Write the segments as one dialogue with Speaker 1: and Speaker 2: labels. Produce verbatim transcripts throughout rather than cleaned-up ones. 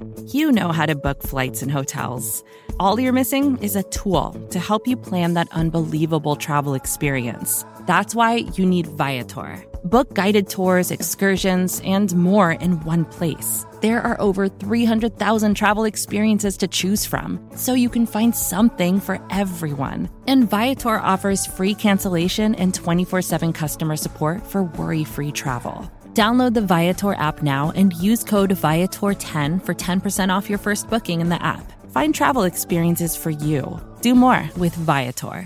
Speaker 1: You know how to book flights and hotels. All you're missing is a tool to help you plan that unbelievable travel experience. That's why you need Viator. Book guided tours, excursions, and more in one place. There are over three hundred thousand travel experiences to choose from, so you can find something for everyone. And Viator offers free cancellation and twenty-four seven customer support for worry-free travel. Download the Viator app now and use code Viator ten for ten percent off your first booking in the app. Find travel experiences for you. Do more with Viator.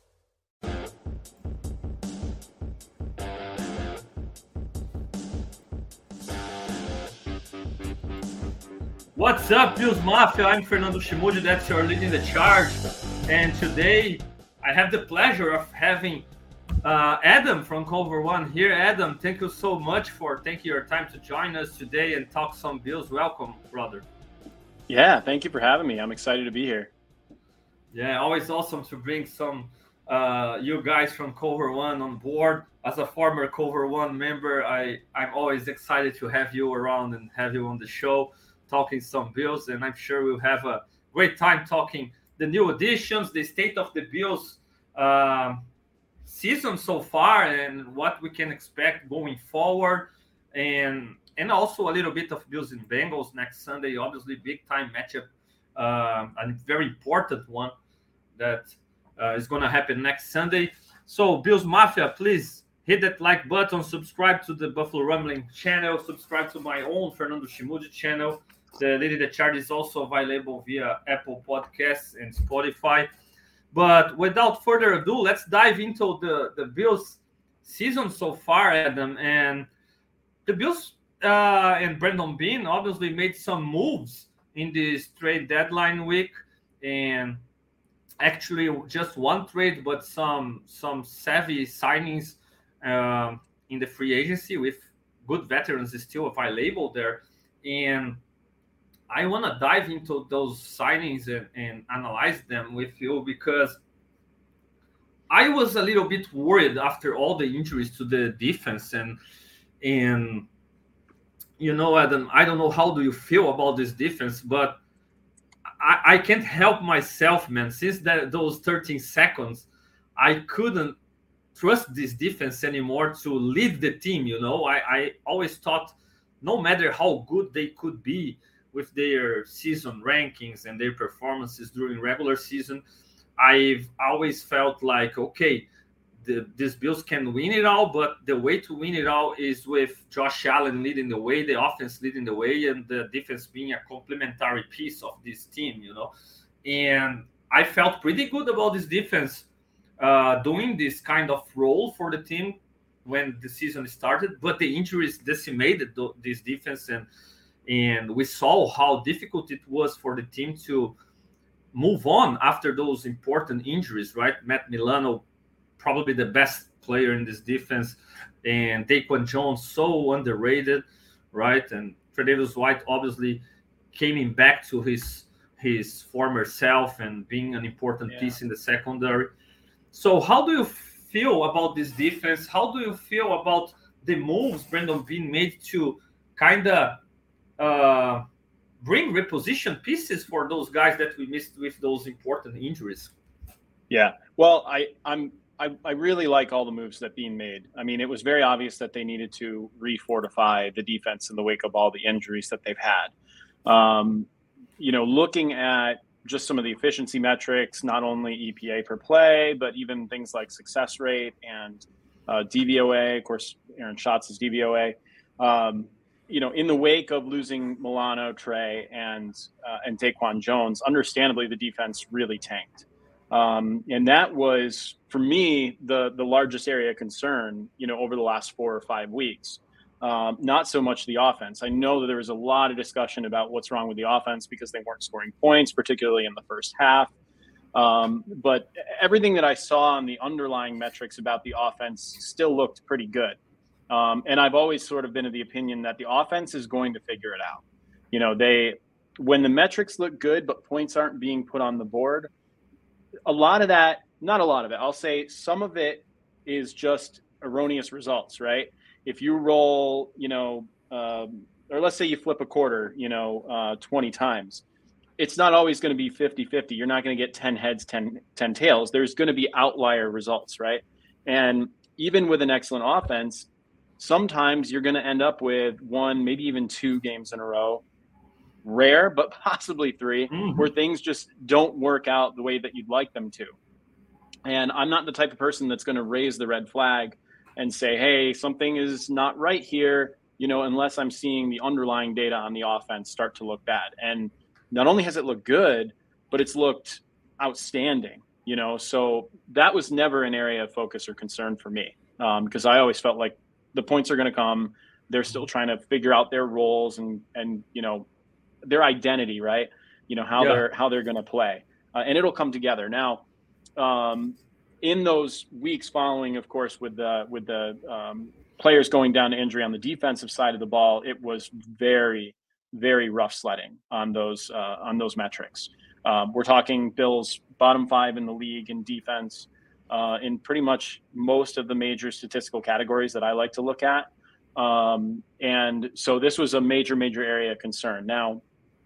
Speaker 2: What's up, Bills Mafia? I'm Fernando Shimudi, that's your leading the charge. And today I have the pleasure of having uh, Adam from Cover One here. Adam, thank you so much for taking your time to join us today and talk some Bills. Welcome, brother.
Speaker 3: Yeah, thank you for having me. I'm excited to be here.
Speaker 2: Yeah, always awesome to bring some uh, you guys from Cover One on board. As a former Cover One member, I, I'm always excited to have you around and have you on the show, talking some Bills, and I'm sure we'll have a great time talking the new additions, the state of the Bills um, season so far, and what we can expect going forward, and and also a little bit of Bills and Bengals next Sunday. Obviously, big time matchup, uh, a very important one that uh, is going to happen next Sunday. So, Bills Mafia, please hit that like button, subscribe to the Buffalo Rumbling channel, subscribe to my own Fernando Shimudi channel. The Leading the Charge is also available via Apple Podcasts and Spotify. But without further ado, let's dive into the, the Bills season so far, Adam. And the Bills uh, and Brandon Beane obviously made some moves in this trade deadline week. And actually just one trade, but some, some savvy signings um, in the free agency with good veterans still available there. And I want to dive into those signings and, and analyze them with you, because I was a little bit worried after all the injuries to the defense. And, and you know, Adam, I don't know how do you feel about this defense, but I, I can't help myself, man. Since that those thirteen seconds, I couldn't trust this defense anymore to lead the team. You know, I, I always thought no matter how good they could be with their season rankings and their performances during regular season, I've always felt like, okay, the, these Bills can win it all, but the way to win it all is with Josh Allen leading the way, the offense leading the way, and the defense being a complementary piece of this team, you know. And I felt pretty good about this defense uh, doing this kind of role for the team when the season started, but the injuries decimated this defense, and And we saw how difficult it was for the team to move on after those important injuries, right? Matt Milano, probably the best player in this defense, and Daquan Jones, so underrated, right? And Tre'Davious White obviously coming back to his his former self and being an important yeah. piece in the secondary. So how do you feel about this defense? How do you feel about the moves Brandon Beane made to kind of Uh, bring reposition pieces for those guys that we missed with those important injuries?
Speaker 3: Yeah, well, I I'm I, I really like all the moves that Beane made. I mean, it was very obvious that they needed to refortify the defense in the wake of all the injuries that they've had. Um, you know, looking at just some of the efficiency metrics, not only E P A per play, but even things like success rate and uh, D V O A. Of course, Aaron Schatz is D V O A. Um, you know, in the wake of losing Milano, Trey, and uh, and Daquan Jones, understandably, the defense really tanked. Um, and that was, for me, the the largest area of concern, you know, over the last four or five weeks. Um, not so much the offense. I know that there was a lot of discussion about what's wrong with the offense because they weren't scoring points, particularly in the first half. Um, but everything that I saw on the underlying metrics about the offense still looked pretty good. Um, and I've always sort of been of the opinion that the offense is going to figure it out. You know, they, when the metrics look good, but points aren't being put on the board, a lot of that, not a lot of it, I'll say some of it is just erroneous results, right? If you roll, you know, um, or let's say you flip a quarter, you know, uh, twenty times. It's not always going to be fifty-fifty. You're not going to get ten heads, ten, ten tails. There's going to be outlier results, right? And even with an excellent offense, sometimes you're going to end up with one, maybe even two games in a row, rare, but possibly three, mm-hmm. where things just don't work out the way that you'd like them to. And I'm not the type of person that's going to raise the red flag and say, hey, something is not right here, you know, unless I'm seeing the underlying data on the offense start to look bad. And not only has it looked good, but it's looked outstanding, you know, so that was never an area of focus or concern for me, um, because I always felt like the points are going to come. They're still trying to figure out their roles and, and, you know, their identity, right? You know, how yeah. they're, how they're going to play, uh, and it'll come together. Now, um, in those weeks following, of course, with the, with the, um, players going down to injury on the defensive side of the ball, it was very, very rough sledding on those uh, on those metrics. Um, we're talking Bills bottom five in the league in defense uh, in pretty much most of the major statistical categories that I like to look at. Um, and so this was a major, major area of concern. Now,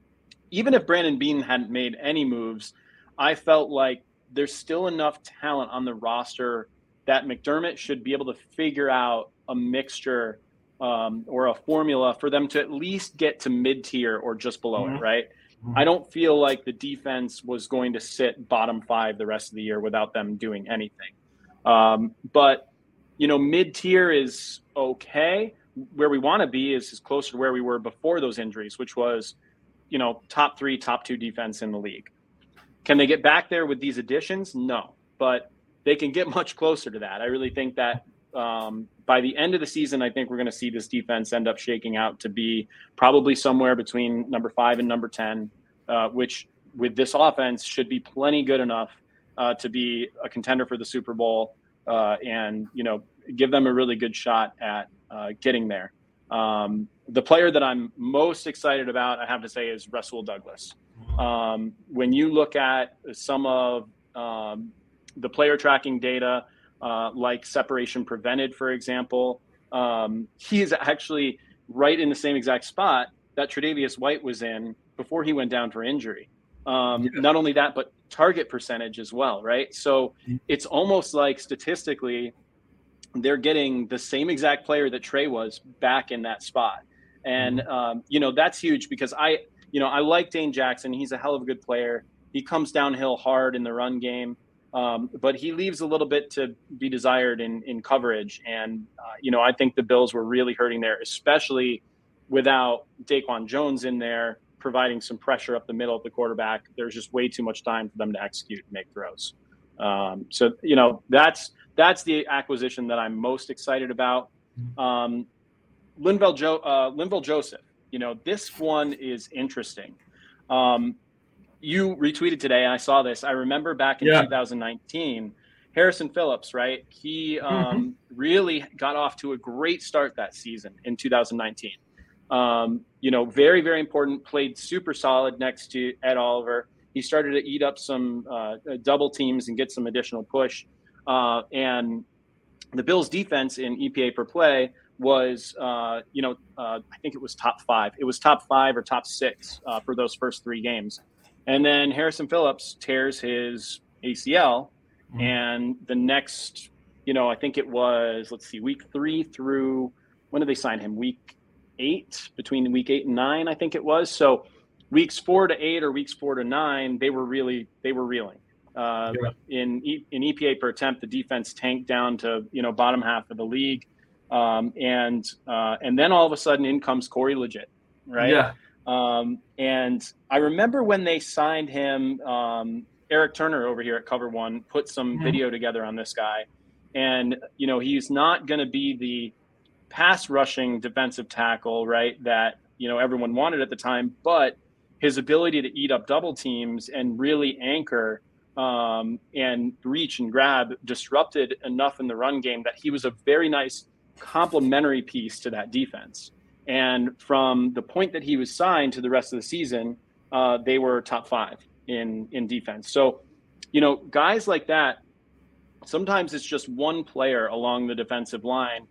Speaker 3: even if Brandon Beane hadn't made any moves, I felt like there's still enough talent on the roster that McDermott should be able to figure out a mixture Um, or a formula for them to at least get to mid-tier or just below mm-hmm. it, right? Mm-hmm. I don't feel like the defense was going to sit bottom five the rest of the year without them doing anything. Um, but, you know, mid-tier is okay. Where we want to be is, is closer to where we were before those injuries, which was, you know, top three, top two defense in the league. Can they get back there with these additions? No, but they can get much closer to that. I really think that um, by the end of the season, I think we're going to see this defense end up shaking out to be probably somewhere between number five and number ten, uh, which with this offense should be plenty good enough uh, to be a contender for the Super Bowl uh, and, you know, give them a really good shot at uh, getting there. Um, the player that I'm most excited about, I have to say, is Rasul Douglas. Um, when you look at some of um, the player tracking data, Uh, like separation prevented, for example, um, he is actually right in the same exact spot that Tre'Davious White was in before he went down for injury. Um, yeah. Not only that, but target percentage as well, right? So it's almost like statistically they're getting the same exact player that Trey was back in that spot. And, mm-hmm. um, you know, that's huge because I, you know, I like Dane Jackson. He's a hell of a good player. He comes downhill hard in the run game. Um, but he leaves a little bit to be desired in, in coverage. And, uh, you know, I think the Bills were really hurting there, especially without Daquan Jones in there providing some pressure up the middle of the quarterback. There's just way too much time for them to execute and make throws. Um, so, you know, that's that's the acquisition that I'm most excited about. Um, Linval, jo- uh, Linval Joseph, you know, this one is interesting. Um, You retweeted today, and I saw this. I remember back in yeah. two thousand nineteen, Harrison Phillips, right? He um, mm-hmm. really got off to a great start that season in two thousand nineteen. Um, you know, very, very important, played super solid next to Ed Oliver. He started to eat up some uh, double teams and get some additional push. Uh, and the Bills' defense in E P A per play was, uh, you know, uh, I think it was top five. It was top five or top six uh, for those first three games. And then Harrison Phillips tears his A C L, mm-hmm. and the next, you know, I think it was, let's see, week three through, when did they sign him? Week eight, between week eight and nine, I think it was. So weeks four to eight or weeks four to nine, they were really, they were reeling. Uh, yeah. In in E P A per attempt, the defense tanked down to, you know, bottom half of the league. Um, and uh, and then all of a sudden in comes Corey Liuget, right? Yeah. Um, and I remember when they signed him, um, Eric Turner over here at Cover One put some mm-hmm. video together on this guy. And, you know, he's not going to be the pass rushing defensive tackle, right, that, you know, everyone wanted at the time, but his ability to eat up double teams and really anchor um, and reach and grab disrupted enough in the run game that he was a very nice complementary piece to that defense. And from the point that he was signed to the rest of the season, uh, they were top five in, in defense. So, you know, guys like that, sometimes it's just one player along the defensive line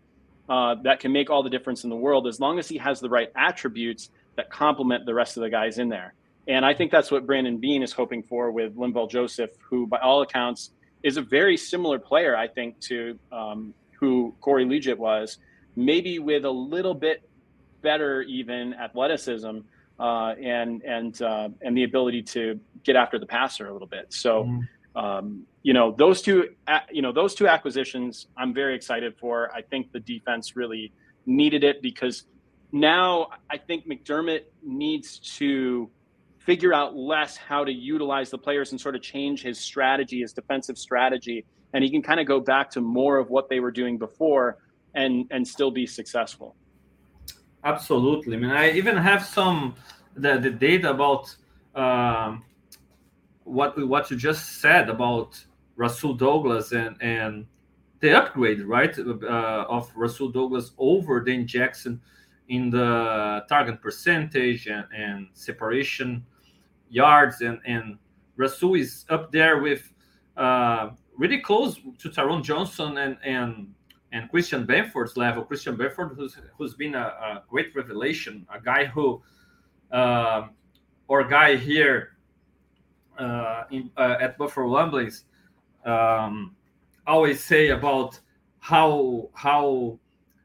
Speaker 3: uh, that can make all the difference in the world as long as he has the right attributes that complement the rest of the guys in there. And I think that's what Brandon Beane is hoping for with Linval Joseph, who by all accounts is a very similar player, I think, to um, who Corey Liuget was, maybe with a little bit better even athleticism uh, and and uh, and the ability to get after the passer a little bit. So, mm-hmm. um, you know, those two, you know, those two acquisitions, I'm very excited for. I think the defense really needed it because now I think McDermott needs to figure out less how to utilize the players and sort of change his strategy, his defensive strategy, and he can kind of go back to more of what they were doing before and and still be successful.
Speaker 2: Absolutely. I mean, I even have some the, the data about um, what what you just said about Rasul Douglas and and the upgrade, right, uh, of Rasul Douglas over Dane Jackson in the target percentage and, and separation yards, and and Rasul is up there with uh, really close to Tyrone Johnson and and and Christian Benford's level. Christian Benford, who's who's been a, a great revelation, a guy who uh, or guy here uh, in uh, at Buffalo Rumblings um, always say about how how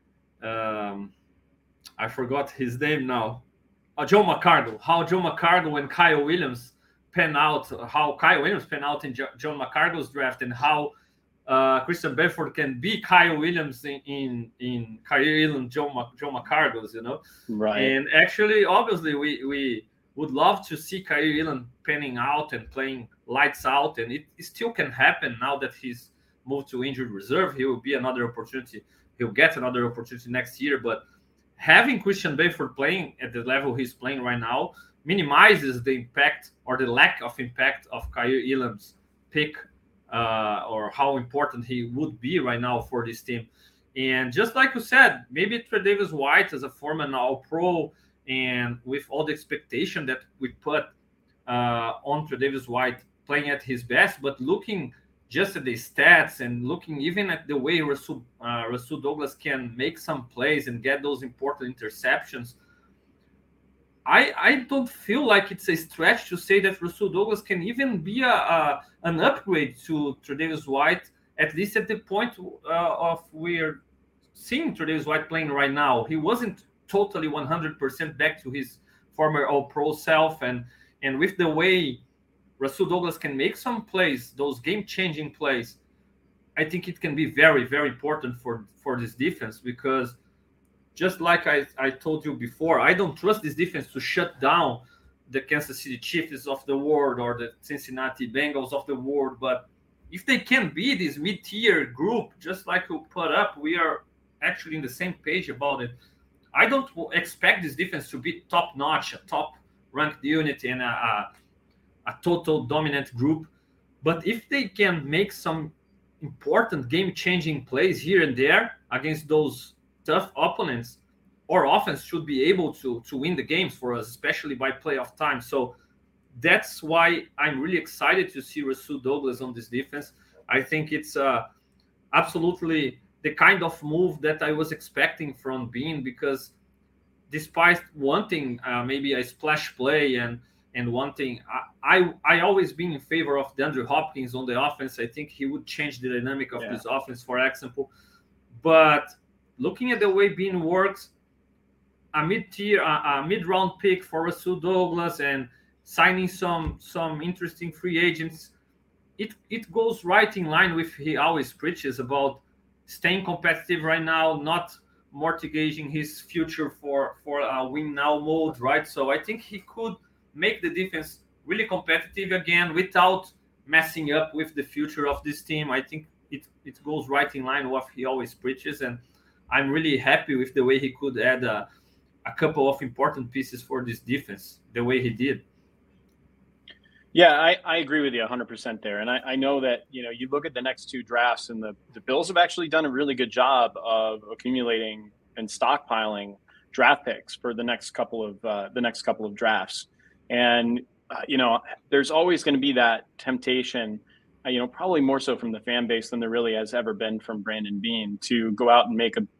Speaker 2: um, I forgot his name now. Uh, Joe McCardle, how Joe McCardle and Kyle Williams pan out, how Kyle Williams pan out in jo- Joe McCardle's draft, and how uh, Christian Benford can be Kyle Williams in in, in Kyle and Joe Mac- Joe McCardle's, you know.
Speaker 3: Right.
Speaker 2: And actually, obviously, we we would love to see Kyle Elam panning out and playing lights out, and it, it still can happen now that he's moved to injured reserve. He will be another opportunity. He'll get another opportunity next year, but having Christian Benford playing at the level he's playing right now minimizes the impact or the lack of impact of Kyle Elam's pick uh, or how important he would be right now for this team. And just like you said, maybe Tre'Davious White as a former All-Pro and with all the expectation that we put uh, on Tre'Davious White playing at his best, but looking just at the stats and looking even at the way Rasul, uh, Rasul Douglas can make some plays and get those important interceptions, I, I don't feel like it's a stretch to say that Rasul Douglas can even be a, a an upgrade to Tre'Davious White, at least at the point uh, of we're seeing Tre'Davious White playing right now. He wasn't totally one hundred percent back to his former All-Pro self, and and with the way Rasul Douglas can make some plays, those game-changing plays, I think it can be very, very important for, for this defense, because just like I, I told you before, I don't trust this defense to shut down the Kansas City Chiefs of the world or the Cincinnati Bengals of the world. But if they can be this mid-tier group, just like you put up, we are actually in the same page about it. I don't expect this defense to be top-notch, a top-ranked unit and a, a a total dominant group, but if they can make some important game-changing plays here and there against those tough opponents, our offense should be able to to win the games for us, especially by playoff time. So that's why I'm really excited to see Rasul Douglas on this defense. I think it's uh, absolutely the kind of move that I was expecting from Beane, because despite wanting uh, maybe a splash play and And one thing, I, I I always been in favor of DeAndre Hopkins on the offense. I think he would change the dynamic of yeah. this offense, for example. But looking at the way Beane works, a mid-tier, a, a mid-round pick for Rasul Douglas and signing some some interesting free agents, it it goes right in line with he always preaches about staying competitive right now, not mortgaging his future for for a win now mode, right? So I think he could make the defense really competitive again without messing up with the future of this team. I think it, it goes right in line with what he always preaches, and I'm really happy with the way he could add a, a couple of important pieces for this defense, the way he did.
Speaker 3: Yeah, I, I agree with you one hundred percent there. And I, I know that, you know, you look at the next two drafts, and the, the Bills have actually done a really good job of accumulating and stockpiling draft picks for the next couple of uh, the next couple of drafts. And, uh, you know, there's always going to be that temptation, uh, you know, probably more so from the fan base than there really has ever been from Brandon Beane, to go out and make a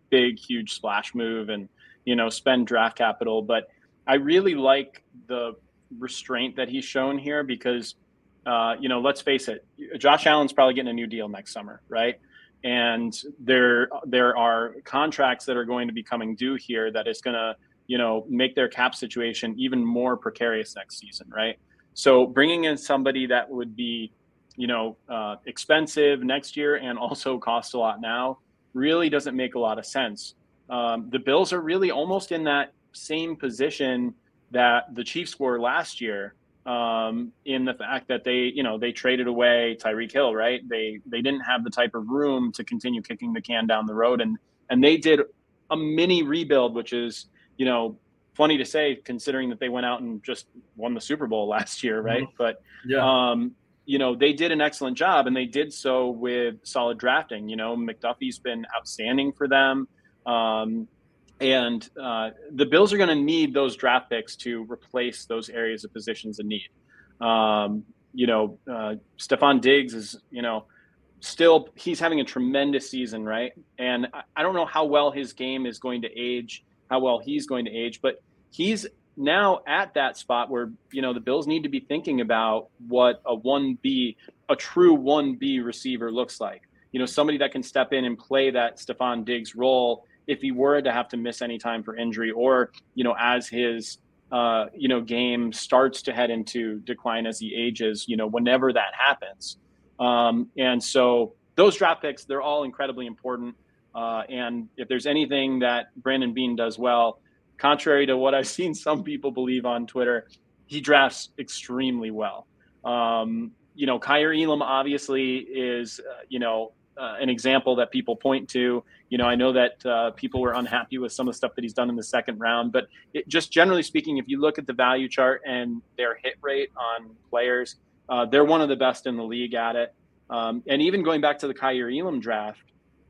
Speaker 3: big, huge splash move and, you know, spend draft capital. But I really like the restraint that he's shown here because, uh, you know, let's face it, Josh Allen's probably getting a new deal next summer, right? And there there are contracts that are going to be coming due here that is going to, you know, make their cap situation even more precarious next season, right? So bringing in somebody that would be, you know, uh, expensive next year and also cost a lot now really doesn't make a lot of sense. Um, the Bills are really almost in that same position that the Chiefs were last year, um, in the fact that they, you know, they traded away Tyreek Hill, right? They they didn't have the type of room to continue kicking the can down the road, and and they did a mini rebuild, which is, you know, funny to say considering that they went out and just won the Super Bowl last year, right? Mm-hmm. But yeah. um, you know, they did an excellent job, and they did so with solid drafting. You know, McDuffie's been outstanding for them. Um, and uh, the Bills are going to need those draft picks to replace those areas of positions in need. Um, you know, uh, Stephon Diggs is, you know, still, he's having a tremendous season, right? And I, I don't know how well his game is going to age, how well he's going to age, but he's now at that spot where, you know, the Bills need to be thinking about what a one B, a true one B receiver looks like. You know, somebody that can step in and play that Stephon Diggs role if he were to have to miss any time for injury, or, you know, as his, uh, you know, game starts to head into decline as he ages, you know, whenever that happens. Um, and so those draft picks, they're all incredibly important. Uh, and if there's anything that Brandon Beane does well, contrary to what I've seen some people believe on Twitter, he drafts extremely well. Um, you know, Kaiir Elam obviously is, uh, you know, uh, an example that people point to. You know, I know that uh, people were unhappy with some of the stuff that he's done in the second round, but it, just generally speaking, if you look at the value chart and their hit rate on players, uh, they're one of the best in the league at it. Um, and even going back to the Kaiir Elam draft,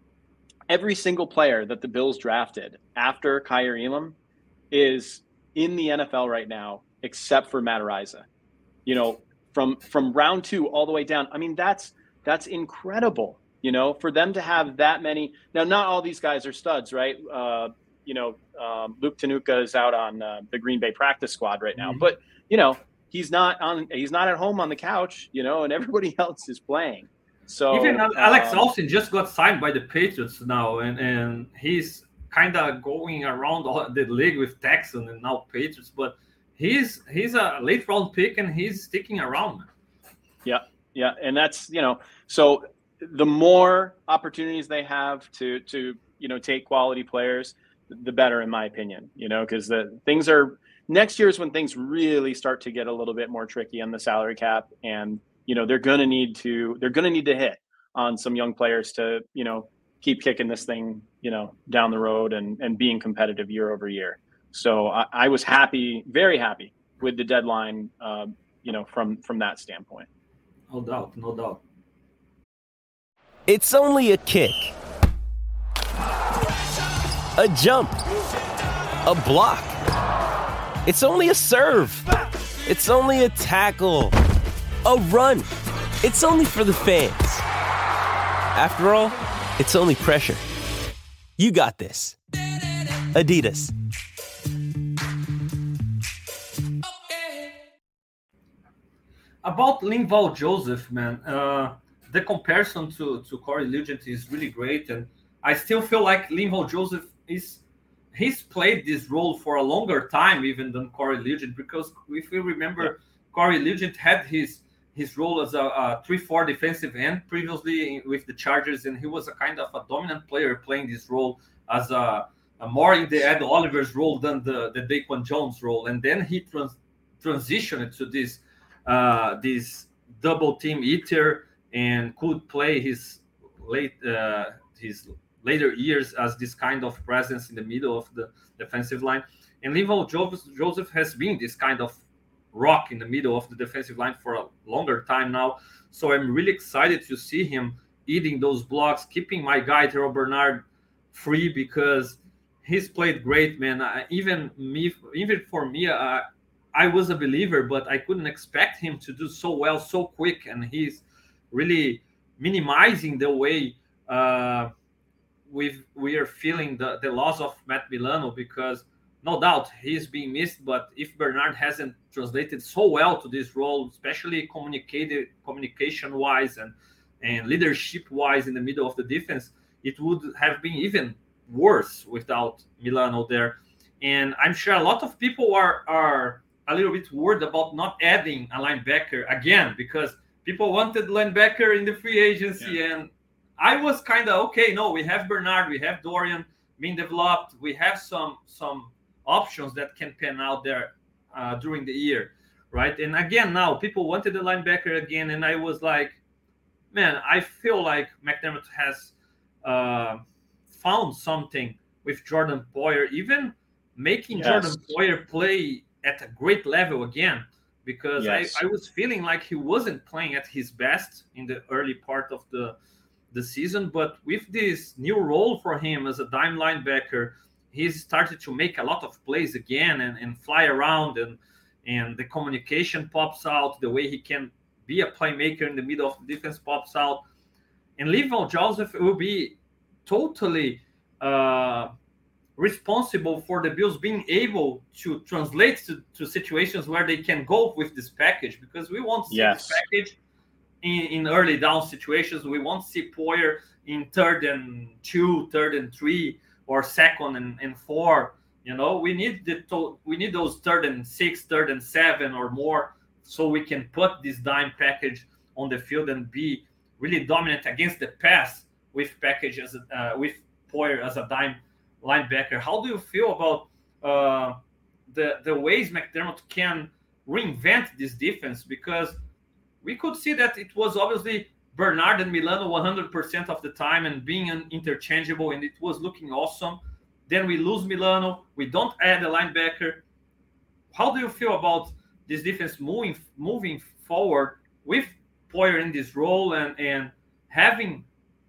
Speaker 3: every single player that the Bills drafted after Kaiir Elam is in the N F L right now, except for Matt Araiza. You know, from from round two all the way down. I mean, that's that's incredible. You know, for them to have that many. Now, not all these guys are studs, right? Uh, you know, um, Luke Tanuka is out on uh, the Green Bay practice squad right now, mm-hmm. but you know, he's not on. He's not at home on the couch. You know, and everybody else is playing. So
Speaker 2: even
Speaker 3: um,
Speaker 2: Alex Austin just got signed by the Patriots now, and and he's kind of going around the league with Texans and now Patriots, but he's he's a late round pick and he's sticking around.
Speaker 3: Yeah, yeah, and that's, you know, so the more opportunities they have to to you know take quality players, the better, in my opinion. You know, because the things are next year is when things really start to get a little bit more tricky on the salary cap, and you know they're gonna need to they're gonna need to hit on some young players to you know keep kicking this thing, you know, down the road and, and being competitive year over year. So I, I was happy, very happy with the deadline, uh, you know, from, from that standpoint.
Speaker 2: No doubt, no doubt.
Speaker 4: It's only a kick, a jump, a block. It's only a serve. It's only a tackle, a run. It's only for the fans. After all, it's only pressure. You got this. Adidas.
Speaker 2: About Linval Joseph, man, uh, the comparison to, to Corey Liuget is really great. And I still feel like Linval Joseph is, he's played this role for a longer time even than Corey Liuget, because if you remember, yeah. Corey Liuget had his his role as a, a three four defensive end previously with the Chargers, and he was a kind of a dominant player playing this role as a, a more in the Ed Oliver's role than the, the Daquan Jones role. And then he trans, transitioned to this uh, this double team eater and could play his late uh, his later years as this kind of presence in the middle of the defensive line. And Linval Joseph, Joseph has been this kind of rock in the middle of the defensive line for a longer time now. So I'm really excited to see him eating those blocks, keeping my guy Terrell Bernard free, because he's played great, man. I, even me, even for me, uh, I was a believer, but I couldn't expect him to do so well, so quick. And he's really minimizing the way uh, we've we are feeling the, the loss of Matt Milano, because no doubt he's being missed. But if Bernard hasn't translated so well to this role, especially communicated communication wise and and leadership wise in the middle of the defense, it would have been even worse without Milano there. And I'm sure a lot of people are are a little bit worried about not adding a linebacker again, because people wanted linebacker in the free agency. Yeah. And I was kind of, okay, no, we have Bernard, we have Dorian being developed, we have some some options that can pan out there uh, during the year, right? And again, now people wanted the linebacker again, and I was like, man, I feel like McDermott has uh, found something with Jordan Poyer, even making yes. Jordan Poyer play at a great level again, because yes. I, I was feeling like he wasn't playing at his best in the early part of the, the season. But with this new role for him as a dime linebacker, he's started to make a lot of plays again and, and fly around, and and the communication pops out, the way he can be a playmaker in the middle of the defense pops out. And Linval Joseph will be totally uh, responsible for the Bills being able to translate to, to situations where they can go with this package, because we won't see yes. this package in, in early down situations. We won't see Poyer in third and two, third and three, or second and, and four. You know, we need the to, we need those third and six, third and seven or more, so we can put this dime package on the field and be really dominant against the pass with package as a, uh, with Poyer as a dime linebacker. How do you feel about uh, the the ways McDermott can reinvent this defense? Because we could see that it was obviously Bernard and Milano one hundred percent of the time and being an interchangeable, and it was looking awesome. Then we lose Milano. We don't add a linebacker. How do you feel about this defense moving moving forward with Poyer in this role, and, and having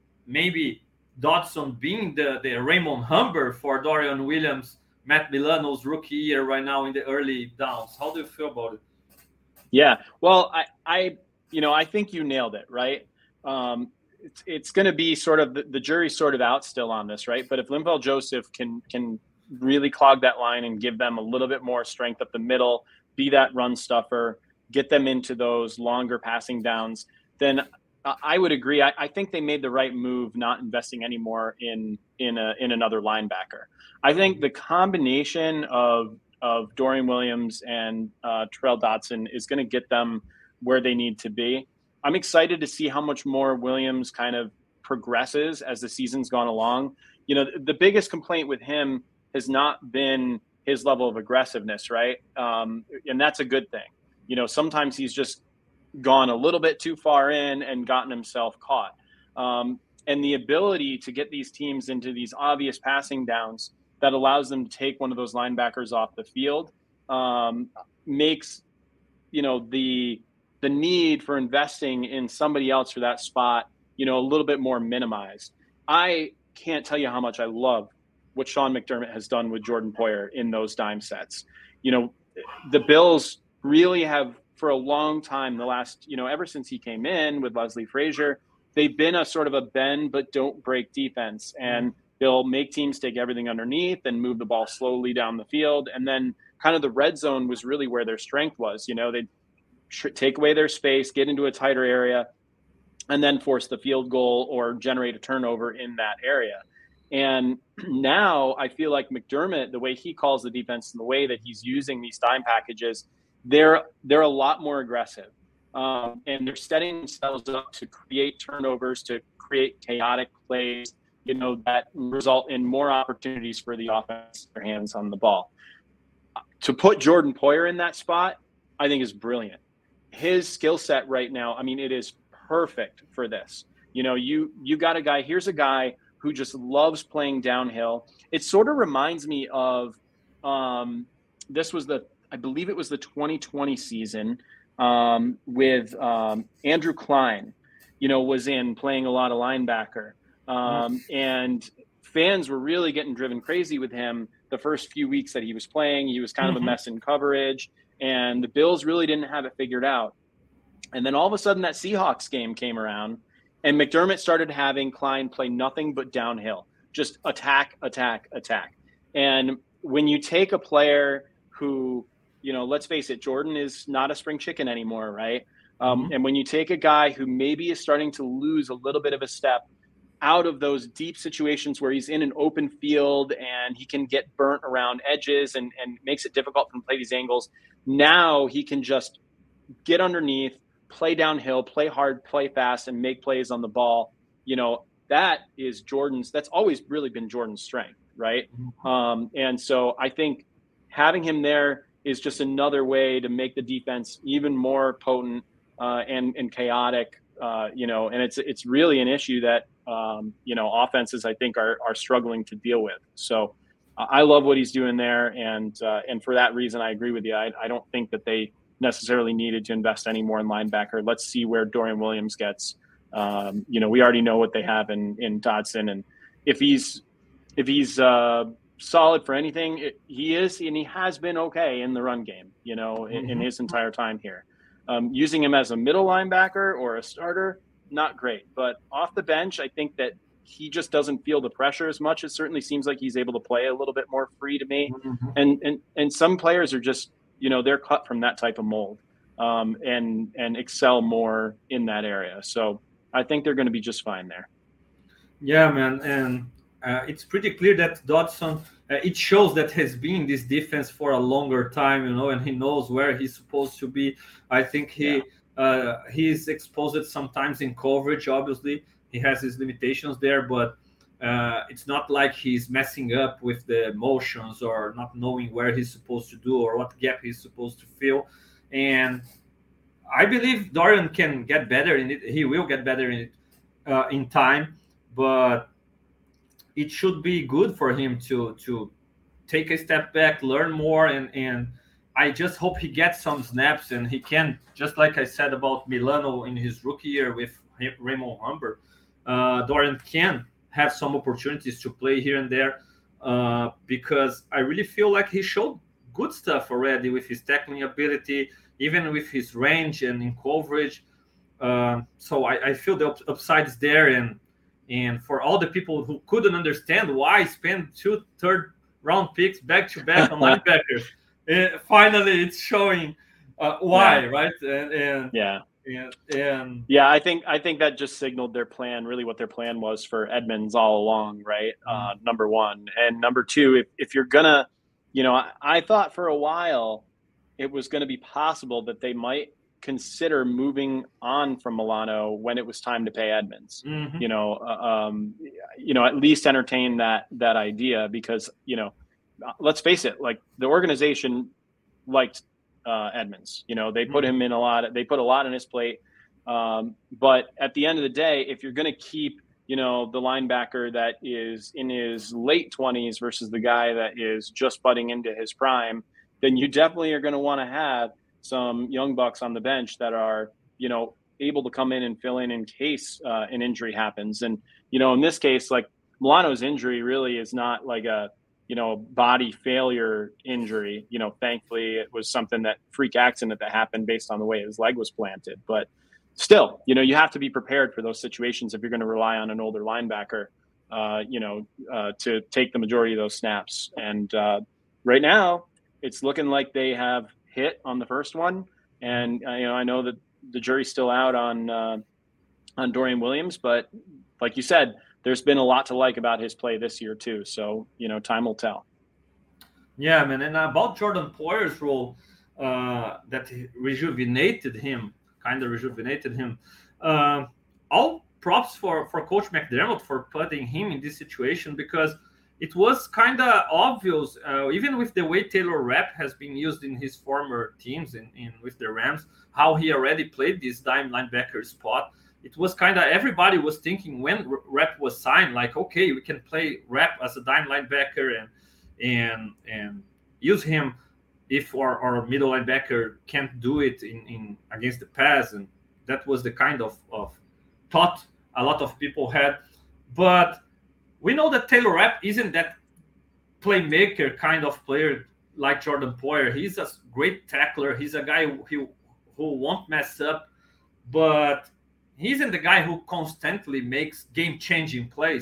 Speaker 2: maybe Dodson being the, the Raymond Humber for Dorian Williams, Matt Milano's rookie year right now in the early downs? How do you feel about it?
Speaker 3: Yeah, well, I, I you know, I think you nailed it, right? Um, it's it's going to be sort of the, the jury's sort of out still on this, right? But if Linval Joseph can can really clog that line and give them a little bit more strength up the middle, be that run stuffer, get them into those longer passing downs, then I would agree. I, I think they made the right move not investing anymore in in a in another linebacker. I think the combination of of Dorian Williams and uh, Terrell Dodson is going to get them where they need to be. I'm excited to see how much more Williams kind of progresses as the season's gone along. You know, the, the biggest complaint with him has not been his level of aggressiveness, right? Um, and that's a good thing. You know, sometimes he's just gone a little bit too far in and gotten himself caught. Um, and the ability to get these teams into these obvious passing downs that allows them to take one of those linebackers off the field um, makes, you know, the the need for investing in somebody else for that spot, you know, a little bit more minimized. I can't tell you how much I love what Sean McDermott has done with Jordan Poyer in those dime sets. You know, the Bills really have, for a long time, the last, you know, ever since he came in with Leslie Frazier, they've been a sort of a bend but don't break defense. And they'll make teams take everything underneath and move the ball slowly down the field. And then kind of the red zone was really where their strength was. You know, they'd tr- take away their space, get into a tighter area, and then force the field goal or generate a turnover in that area. And now I feel like McDermott, the way he calls the defense and the way that he's using these dime packages, they're they're a lot more aggressive. Um, and they're setting themselves up to create turnovers, to create chaotic plays, you know, that result in more opportunities for the offense, their hands on the ball. To put Jordan Poyer in that spot, I think is brilliant. His skill set right now, I mean, it is perfect for this. You know, you you got a guy, here's a guy who just loves playing downhill. It sort of reminds me of, um, this was the, I believe it was the twenty twenty season um, with um, Andrew Klein, you know, was in playing a lot of linebacker. Um, and fans were really getting driven crazy with him the first few weeks that he was playing. He was kind mm-hmm. of a mess in coverage, and the Bills really didn't have it figured out. And then all of a sudden that Seahawks game came around, and McDermott started having Klein play nothing but downhill, just attack, attack, attack. And when you take a player who, you know, let's face it, Jordan is not a spring chicken anymore, right? Um, mm-hmm. And when you take a guy who maybe is starting to lose a little bit of a step out of those deep situations where he's in an open field and he can get burnt around edges and, and makes it difficult for him to play these angles, now he can just get underneath, play downhill, play hard, play fast, and make plays on the ball. You know, that is Jordan's, that's always really been Jordan's strength, right? Mm-hmm. Um, and so I think having him there is just another way to make the defense even more potent uh, and, and chaotic, uh, you know, and it's it's really an issue that, um, you know, offenses, I think, are are struggling to deal with. So uh, I love what he's doing there. And uh, and for that reason, I agree with you. I, I don't think that they necessarily needed to invest any more in linebacker. Let's see where Dorian Williams gets. Um, you know, we already know what they have in, in Dodson. And if he's if he's uh, solid for anything, it, he is, and he has been okay in the run game, you know, in, mm-hmm. in his entire time here. Um, using him as a middle linebacker or a starter, not great. But off the bench, I think that he just doesn't feel the pressure as much. It certainly seems like he's able to play a little bit more free to me. Mm-hmm. And and and some players are just, you know, they're cut from that type of mold um, and and excel more in that area. So I think they're going to be just fine there.
Speaker 2: Yeah, man. And uh, it's pretty clear that Dodson, uh, it shows that has been in this defense for a longer time, you know, and he knows where he's supposed to be. I think he yeah. uh, he's exposed sometimes in coverage. Obviously, he has his limitations there, but uh, it's not like he's messing up with the motions or not knowing where he's supposed to do or what gap he's supposed to fill. And I believe Dorian can get better in it. He will get better in it uh, in time, but it should be good for him to to take a step back, learn more, and and I just hope he gets some snaps and he can, just like I said about Milano in his rookie year with Raymond Humber, uh, Dorian can have some opportunities to play here and there uh, because I really feel like he showed good stuff already with his tackling ability, even with his range and in coverage. Uh, so I, I feel the up- upside is there. And and for all the people who couldn't understand why spend two third round picks back to back on linebackers, uh, finally it's showing uh, why, yeah. right? And, and
Speaker 3: yeah.
Speaker 2: And, and
Speaker 3: yeah, I think I think that just signaled their plan, really what their plan was for Edmonds all along, right? Mm-hmm. Uh, number one. And number two, if, if you're going to, you know, I, I thought for a while it was going to be possible that they might consider moving on from Milano when it was time to pay Edmonds, mm-hmm. you know, uh, um, you know, at least entertain that, that idea because, you know, let's face it, like the organization liked uh, Edmonds, you know, they put mm-hmm. him in a lot, they put a lot on his plate. Um, but at the end of the day, if you're going to keep, you know, the linebacker that is in his late twenties versus the guy that is just butting into his prime, then you definitely are going to want to have some young bucks on the bench that are, you know, able to come in and fill in in case uh, an injury happens. And, you know, in this case, like Milano's injury really is not like a, you know, body failure injury. You know, thankfully it was something that freak accident that happened based on the way his leg was planted. But still, you know, you have to be prepared for those situations if you're going to rely on an older linebacker, uh, you know, uh, to take the majority of those snaps. And uh, right now it's looking like they have hit on the first one, and uh, you know I know that the jury's still out on uh, on Dorian Williams, but like you said, there's been a lot to like about his play this year too. So you know, time will tell.
Speaker 2: Yeah, man. And about Jordan Poyer's role, uh, that rejuvenated him, kind of rejuvenated him. Uh, all props for for Coach McDermott for putting him in this situation because it was kind of obvious, uh, even with the way Taylor Rapp has been used in his former teams in, in with the Rams, how he already played this dime linebacker spot. It was kind of, everybody was thinking when Rapp was signed, like, okay, we can play Rapp as a dime linebacker and and and use him if our, our middle linebacker can't do it in, in against the pass. And that was the kind of, of thought a lot of people had. But we know that Taylor Rapp isn't that playmaker kind of player like Jordan Poyer. He's a great tackler. He's a guy who, who won't mess up, but he isn't the guy who constantly makes game-changing plays.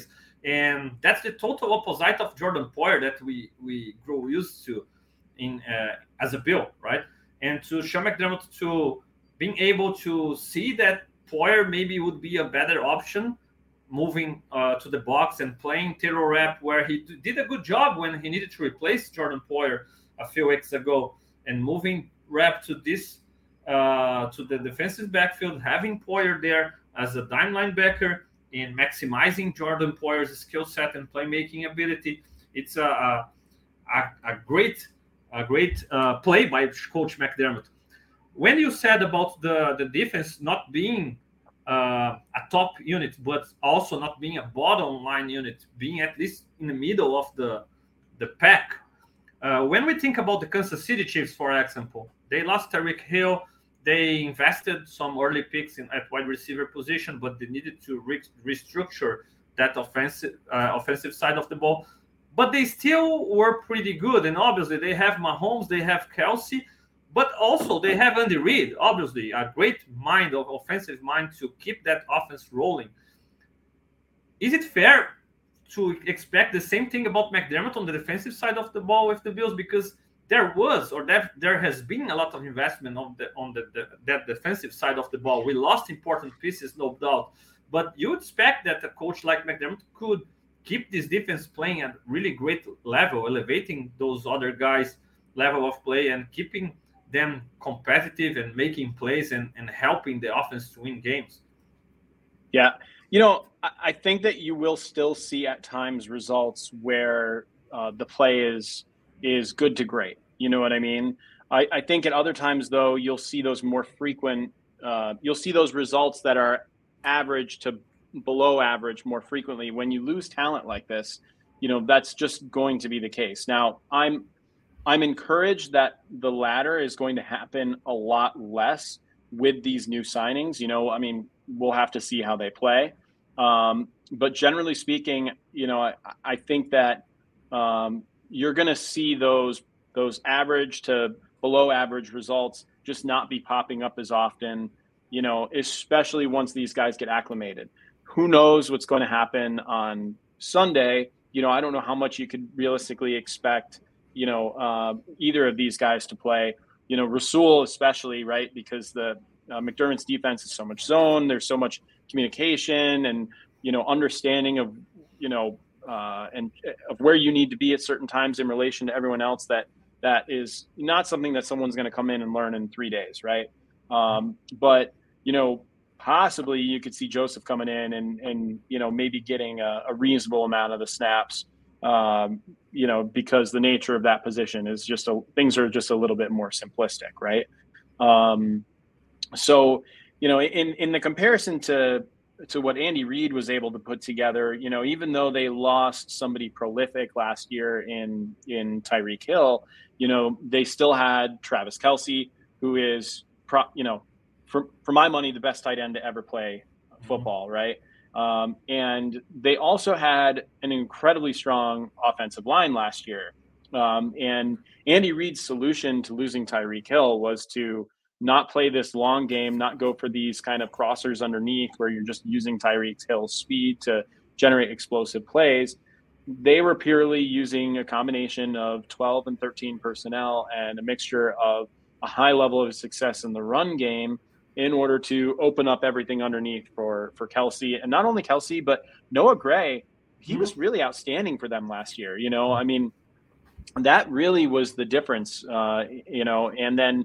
Speaker 2: And that's the total opposite of Jordan Poyer that we we grow used to in uh, as a Bill, right? And to Sean McDermott to being able to see that Poyer maybe would be a better option moving uh, to the box and playing Taylor Rapp, where he did a good job when he needed to replace Jordan Poyer a few weeks ago, and moving Rapp to this uh, to the defensive backfield, having Poyer there as a dime linebacker and maximizing Jordan Poyer's skill set and playmaking ability. It's a a, a great a great uh, play by Coach McDermott. When you said about the, the defense not being uh, a top unit, but also not being a bottom line unit, being at least in the middle of the, the pack, uh, when we think about the Kansas City Chiefs, for example, they lost Tyreek Hill, they invested some early picks in at wide receiver position, but they needed to re- restructure that offensive uh, offensive side of the ball. But they still were pretty good, and obviously they have Mahomes, they have Kelsey, but also they have Andy Reid, obviously a great mind, of offensive mind to keep that offense rolling. Is it fair to expect the same thing about McDermott on the defensive side of the ball with the Bills? Because there was, or that there has been a lot of investment on the on the, the that defensive side of the ball. We lost important pieces, no doubt, but you expect that a coach like McDermott could keep this defense playing at really great level, elevating those other guys' level of play and keeping them competitive and making plays and, and helping the offense to win games.
Speaker 3: Yeah. You know, I think that you will still see at times results where uh, the play is is good to great. You know what I mean? I, I think at other times, though, you'll see those more frequent, uh, you'll see those results that are average to below average more frequently. When you lose talent like this, you know, that's just going to be the case. Now, I'm I'm encouraged that the latter is going to happen a lot less with these new signings. You know, I mean, we'll have to see how they play. Um, but generally speaking, you know, I, I think that um, you're going to see those those average to below average results just not be popping up as often, you know, especially once these guys get acclimated. Who knows what's going to happen on Sunday? You know, I don't know how much you could realistically expect, you know, uh, either of these guys to play. You know, Rasul especially, right? Because the uh, McDermott's defense is so much zone. There's so much communication and, you know, understanding of, you know, uh, and of where you need to be at certain times in relation to everyone else. That that is not something that someone's going to come in and learn in three days, right? Um, but you know, possibly you could see Joseph coming in and and you know maybe getting a, a reasonable amount of the snaps. Um, you know, because the nature of that position is just a, things are just a little bit more simplistic, right? Um, so, you know, in, in the comparison to, to what Andy Reid was able to put together, you know, even though they lost somebody prolific last year in, in Tyreek Hill, you know, they still had Travis Kelce, who is, pro, you know, for, for my money, the best tight end to ever play football, mm-hmm. right? Um, and they also had an incredibly strong offensive line last year. Um, and Andy Reid's solution to losing Tyreek Hill was to not play this long game, not go for these kind of crossers underneath where you're just using Tyreek Hill's speed to generate explosive plays. They were purely using a combination of twelve and thirteen personnel and a mixture of a high level of success in the run game in order to open up everything underneath for, for Kelce. And not only Kelce, but Noah Gray, he mm-hmm. was really outstanding for them last year. You know, I mean, that really was the difference, uh, you know, and then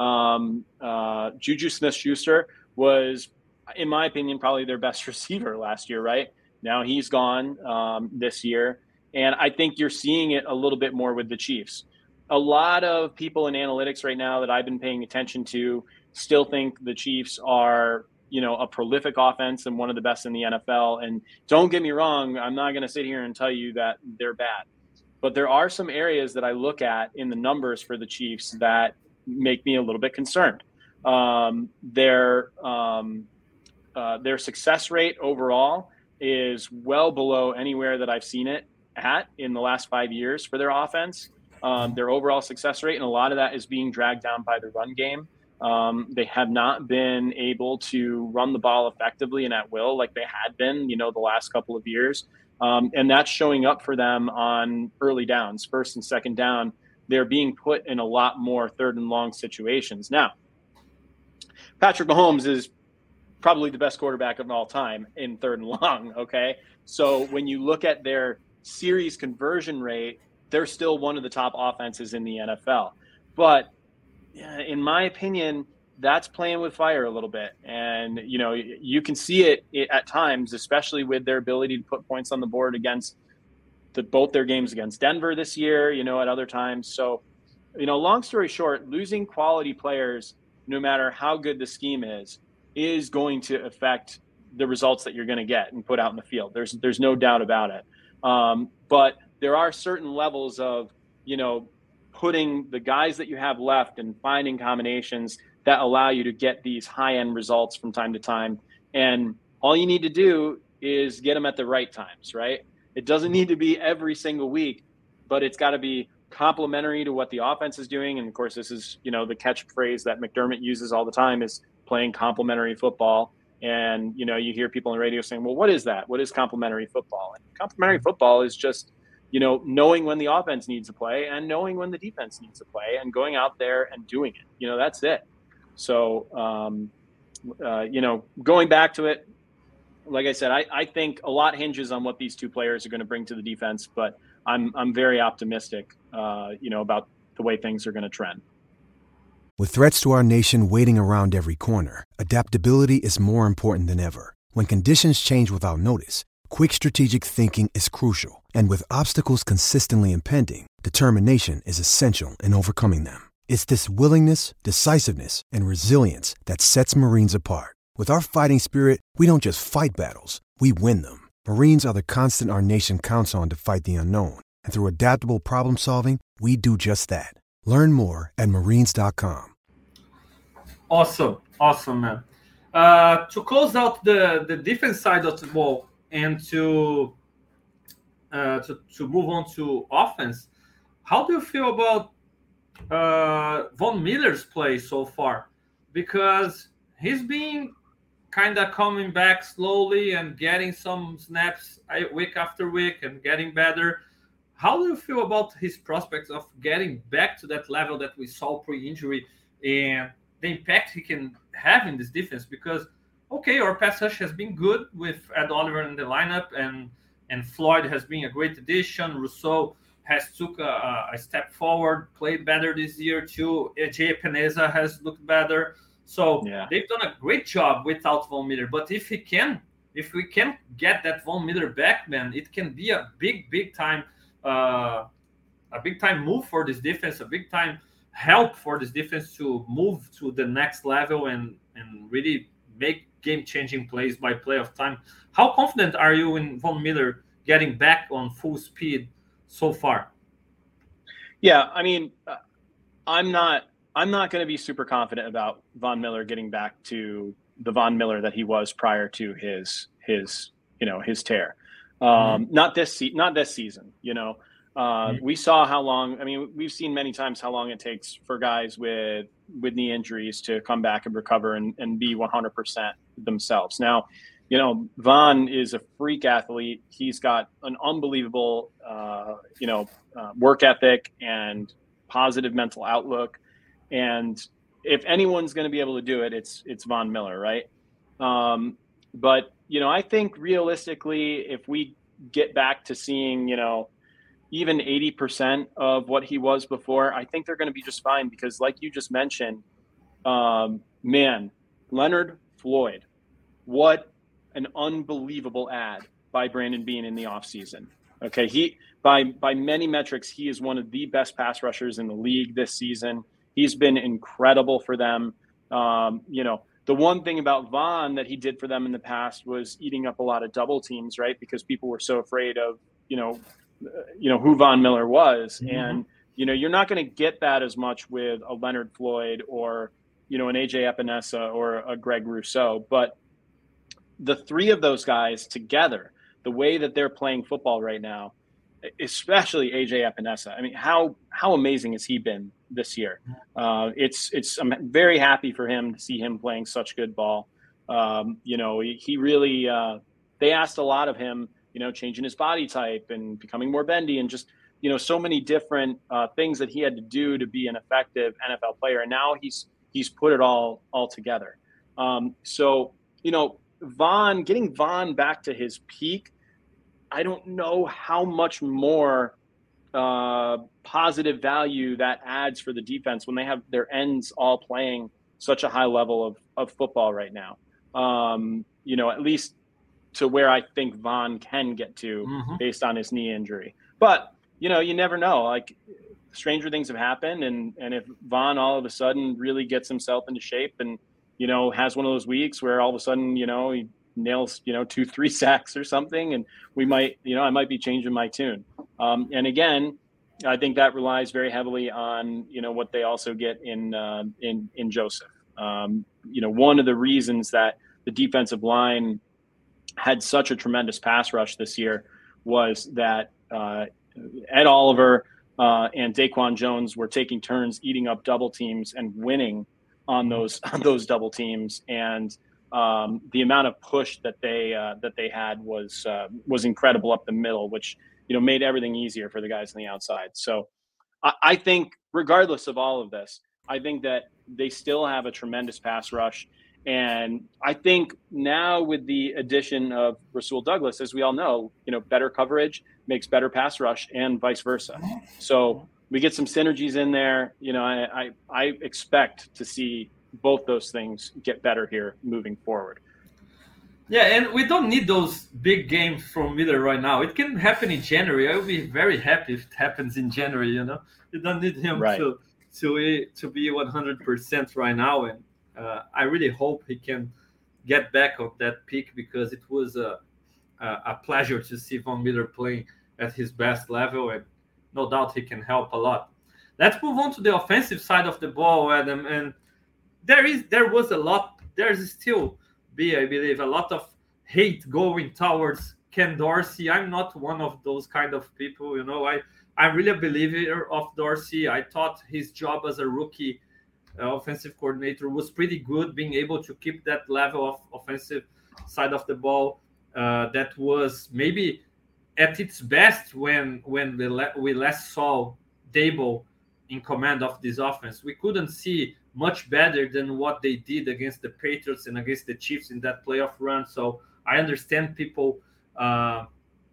Speaker 3: um, uh, Juju Smith-Schuster was, in my opinion, probably their best receiver last year, right? Now he's gone um, this year. And I think you're seeing it a little bit more with the Chiefs. A lot of people in analytics right now that I've been paying attention to still think the Chiefs are, you know, a prolific offense and one of the best in the N F L. And don't get me wrong, I'm not going to sit here and tell you that they're bad. But there are some areas that I look at in the numbers for the Chiefs that make me a little bit concerned. Um, their um, uh, their success rate overall is well below anywhere that I've seen it at in the last five years for their offense. Um, their overall success rate, and a lot of that is being dragged down by the run game. Um, they have not been able to run the ball effectively and at will like they had been, you know, the last couple of years. Um, and that's showing up for them on early downs, first and second down. They're being put in a lot more third and long situations. Now, Patrick Mahomes is probably the best quarterback of all time in third and long, okay? So when you look at their series conversion rate, they're still one of the top offenses in the N F L. But in my opinion, that's playing with fire a little bit. And, you know, you can see it at times, especially with their ability to put points on the board against the, both their games against Denver this year, you know, at other times. So, you know, long story short, losing quality players, no matter how good the scheme is, is going to affect the results that you're going to get and put out in the field. There's, there's no doubt about it. Um, but there are certain levels of, you know, putting the guys that you have left and finding combinations that allow you to get these high-end results from time to time. And all you need to do is get them at the right times, right? It doesn't need to be every single week, but it's got to be complementary to what the offense is doing. And of course, this is, you know, the catchphrase that McDermott uses all the time is playing complementary football. And, you know, you hear people on the radio saying, well, what is that? What is complementary football? And complementary football is just, you know, knowing when the offense needs to play and knowing when the defense needs to play and going out there and doing it. You know, that's it. So, um, uh, you know, going back to it, like I said, I, I think a lot hinges on what these two players are going to bring to the defense, but I'm I'm very optimistic, uh, you know, about the way things are going to trend.
Speaker 5: With threats to our nation waiting around every corner, adaptability is more important than ever. When conditions change without notice, quick strategic thinking is crucial. And with obstacles consistently impending, determination is essential in overcoming them. It's this willingness, decisiveness, and resilience that sets Marines apart. With our fighting spirit, we don't just fight battles, we win them. Marines are the constant our nation counts on to fight the unknown. And through adaptable problem solving, we do just that. Learn more at marines dot com.
Speaker 2: Awesome. Awesome, man. Uh, to close out the, the defense side of the ball and to, uh, to to move on to offense, how do you feel about uh, Von Miller's play so far? Because he's been kind of coming back slowly and getting some snaps week after week and getting better. How do you feel about his prospects of getting back to that level that we saw pre-injury and the impact he can have in this defense? Because, okay, our pass rush has been good with Ed Oliver in the lineup, and and Floyd has been a great addition. Rousseau has took a, a step forward, played better this year too. A J. Peneza has looked better. So yeah. They've done a great job without Von Miller. But if he can, if we can get that Von Miller back, man, it can be a big, big time, uh, a big time move for this defense, a big time help for this defense to move to the next level and and really make game-changing plays by play of time. How confident are you in Von Miller getting back on full speed so far?
Speaker 3: Yeah, I mean, uh, I'm not. I'm not going to be super confident about Von Miller getting back to the Von Miller that he was prior to his his you know his tear. Um, mm-hmm. Not this se- not this season. You know, uh, mm-hmm. we saw how long. I mean, we've seen many times how long it takes for guys with with knee injuries to come back and recover and, and be one hundred percent themselves. Now, you know, Von is a freak athlete. He's got an unbelievable uh, you know uh, work ethic and positive mental outlook. And if anyone's going to be able to do it, it's it's Von Miller, right? Um, but, you know, I think realistically, if we get back to seeing, you know, even eighty percent of what he was before, I think they're going to be just fine because like you just mentioned, um, man, Leonard Floyd, what an unbelievable ad by Brandon Beane in the offseason. Okay, he by by many metrics, he is one of the best pass rushers in the league this season. He's been incredible for them. Um, you know, the one thing about Von that he did for them in the past was eating up a lot of double teams, right? Because people were so afraid of, you know, uh, you know who Von Miller was. Mm-hmm. And, you know, you're not going to get that as much with a Leonard Floyd or, you know, an A J Epinesa or a Greg Rousseau. But the three of those guys together, the way that they're playing football right now, especially A J Epinesa. I mean, how how amazing has he been this year? Uh, it's it's I'm very happy for him to see him playing such good ball. Um, you know, he, he really uh, they asked a lot of him. You know, changing his body type and becoming more bendy, and just you know so many different uh, things that he had to do to be an effective N F L player. And now he's he's put it all all together. Um, so you know, Von getting Von back to his peak. I don't know how much more uh, positive value that adds for the defense when they have their ends all playing such a high level of, of football right now. Um, you know, at least to where I think Von can get to mm-hmm. based on his knee injury. But, you know, you never know. Like, stranger things have happened. And, and if Von all of a sudden really gets himself into shape and, you know, has one of those weeks where all of a sudden, you know, he nails, you know, two, three sacks or something, and we might, you know, I might be changing my tune. Um, and again, I think that relies very heavily on, you know, what they also get in, uh, in, in Joseph. Um, you know, one of the reasons that the defensive line had such a tremendous pass rush this year was that uh, Ed Oliver uh, and Daquan Jones were taking turns eating up double teams and winning on those, on those double teams. And, Um, the amount of push that they uh, that they had was uh, was incredible up the middle, which you know made everything easier for the guys on the outside. So I, I think, regardless of all of this, I think that they still have a tremendous pass rush, and I think now with the addition of Rasul Douglas, as we all know, you know, better coverage makes better pass rush, and vice versa. So we get some synergies in there. You know, I I, I expect to see both those things get better here moving forward.
Speaker 2: Yeah, and we don't need those big games from Miller right now. It can happen in January. I will be very happy if it happens in January, you know. You don't need him right. to to to be one hundred percent right now. And uh, I really hope he can get back on that peak, because it was a, a, a pleasure to see Von Miller playing at his best level. And no doubt he can help a lot. Let's move on to the offensive side of the ball, Adam. And There is, there was a lot, there's still be, I believe, a lot of hate going towards Ken Dorsey. I'm not one of those kind of people, you know. I, I'm really a believer of Dorsey. I thought his job as a rookie uh, offensive coordinator was pretty good, being able to keep that level of offensive side of the ball uh, that was maybe at its best when when we, le- we last saw Dable in command of this offense. We couldn't see much better than what they did against the Patriots and against the Chiefs in that playoff run. So I understand people, uh,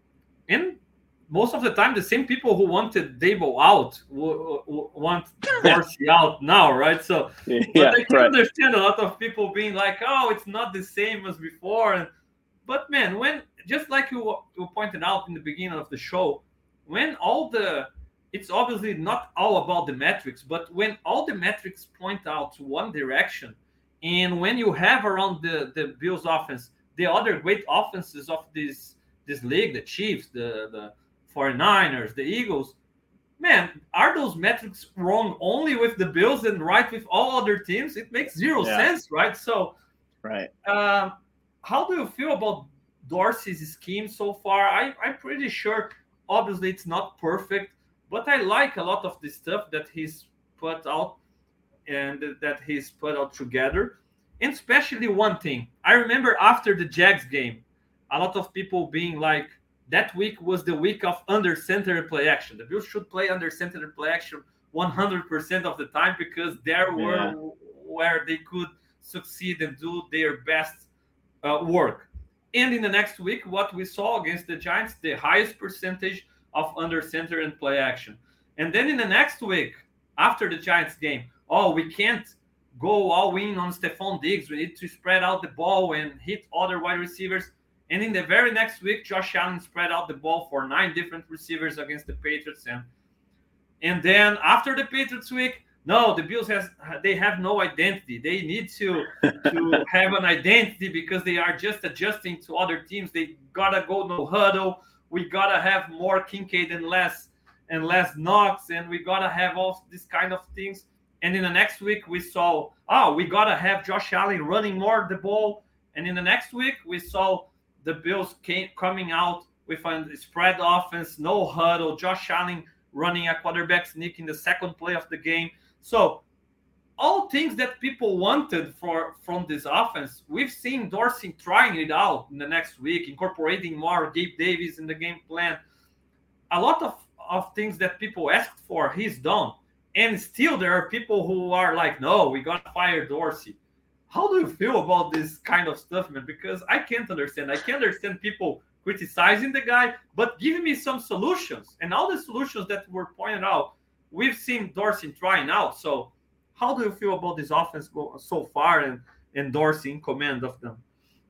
Speaker 2: and most of the time, the same people who wanted Dable out w- w- want Dorsey out now, right? So
Speaker 3: yeah,
Speaker 2: but I can
Speaker 3: right.
Speaker 2: understand a lot of people being like, oh, it's not the same as before. And, but man, when, just like you, you pointed out in the beginning of the show, when all the, it's obviously not all about the metrics, but when all the metrics point out to one direction, and when you have around the, the Bills offense, the other great offenses of this this league, the Chiefs, the, the 49ers, the Eagles, man, are those metrics wrong only with the Bills and right with all other teams? It makes zero yeah. sense, right? So,
Speaker 3: right.
Speaker 2: Um, how do you feel about Dorsey's scheme so far? I, I'm pretty sure, obviously, it's not perfect, but I like a lot of the stuff that he's put out and that he's put out together. And especially one thing. I remember after the Jags game, a lot of people being like, that week was the week of under-center play action. The Bills should play under-center play action one hundred percent of the time, because there were yeah. where they could succeed and do their best uh, work. And in the next week, what we saw against the Giants, the highest percentage of under center and play action. And then in the next week, after the Giants game, oh, we can't go all in on Stephon Diggs. We need to spread out the ball and hit other wide receivers. And in the very next week, Josh Allen spread out the ball for nine different receivers against the Patriots. And, and then after the Patriots week, no, the Bills has they have no identity. They need to, to have an identity, because they are just adjusting to other teams. They gotta go no huddle. We gotta have more Kincaid and less and less Knox, and we gotta have all these kind of things. And in the next week, we saw, oh, we gotta have Josh Allen running more the ball. And in the next week, we saw the Bills came, coming out with a spread offense, no huddle, Josh Allen running a quarterback sneak in the second play of the game. So all things that people wanted for from this offense, we've seen Dorsey trying it out in the next week, incorporating more Gabe Davis in the game plan. A lot of, of things that people asked for, he's done. And still there are people who are like, no, we got to fire Dorsey. How do you feel about this kind of stuff, man? Because I can't understand. I can't understand people criticizing the guy, but giving me some solutions. And all the solutions that were pointed out, we've seen Dorsey trying out. So how do you feel about this offense so far and, and Dorsey in command of them?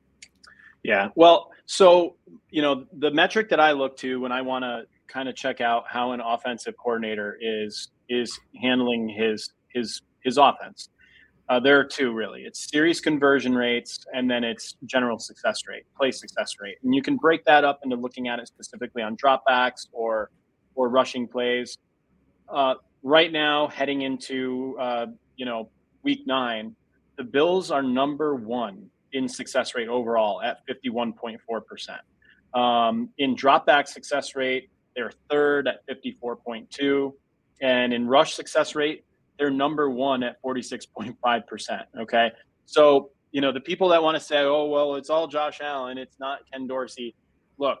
Speaker 3: Yeah, well, so, you know, the metric that I look to when I want to kind of check out how an offensive coordinator is is handling his his his offense. Uh, there are two, really. It's series conversion rates, and then it's general success rate, play success rate. And you can break that up into looking at it specifically on dropbacks or or rushing plays. Uh, right now, heading into uh, you know week nine, the Bills are number one in success rate overall at fifty-one point four percent. Um, in dropback success rate, they're third at fifty-four point two, and in rush success rate, they're number one at forty-six point five percent. Okay. So, you know, the people that want to say, oh, well, it's all Josh Allen, it's not Ken Dorsey. Look,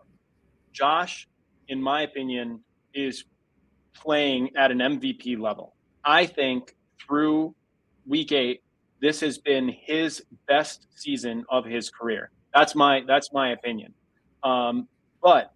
Speaker 3: Josh, in my opinion, is playing at an M V P level. I think through week eight, this has been his best season of his career. That's my, that's my opinion. Um, but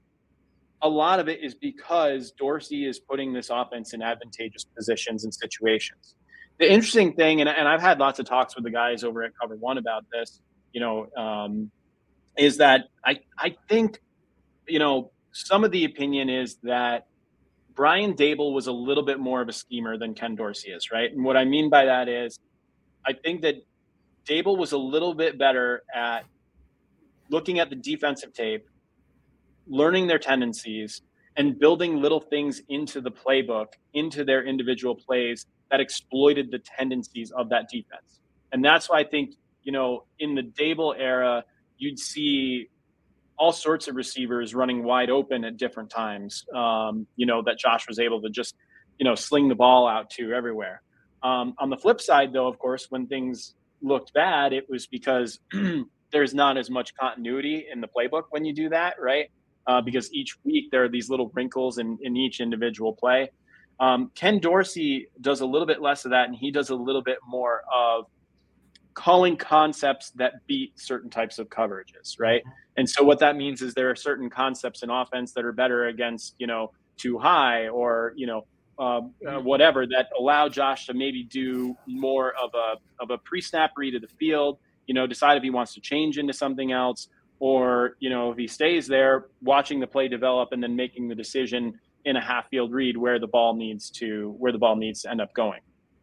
Speaker 3: a lot of it is because Dorsey is putting this offense in advantageous positions and situations. The interesting thing, and, and I've had lots of talks with the guys over at Cover One about this, you know, um, is that I, I think, you know, some of the opinion is that Brian Daboll was a little bit more of a schemer than Ken Dorsey is, right? And what I mean by that is I think that Daboll was a little bit better at looking at the defensive tape, learning their tendencies, and building little things into the playbook, into their individual plays that exploited the tendencies of that defense. And that's why I think, you know, in the Daboll era, you'd see all sorts of receivers running wide open at different times, um, you know, that Josh was able to just, you know, sling the ball out to everywhere. Um, on the flip side, though, of course, when things looked bad, it was because there's not as much continuity in the playbook when you do that, right? Uh, because each week there are these little wrinkles in, in each individual play. Um, Ken Dorsey does a little bit less of that, and he does a little bit more of calling concepts that beat certain types of coverages, right? And so what that means is there are certain concepts in offense that are better against, you know, too high or, you know, uh, uh, whatever that allow Josh to maybe do more of a of a pre-snap read of the field, you know, decide if he wants to change into something else, or, you know, if he stays there, watching the play develop and then making the decision in a half field read where the ball needs to, where the ball needs to end up going.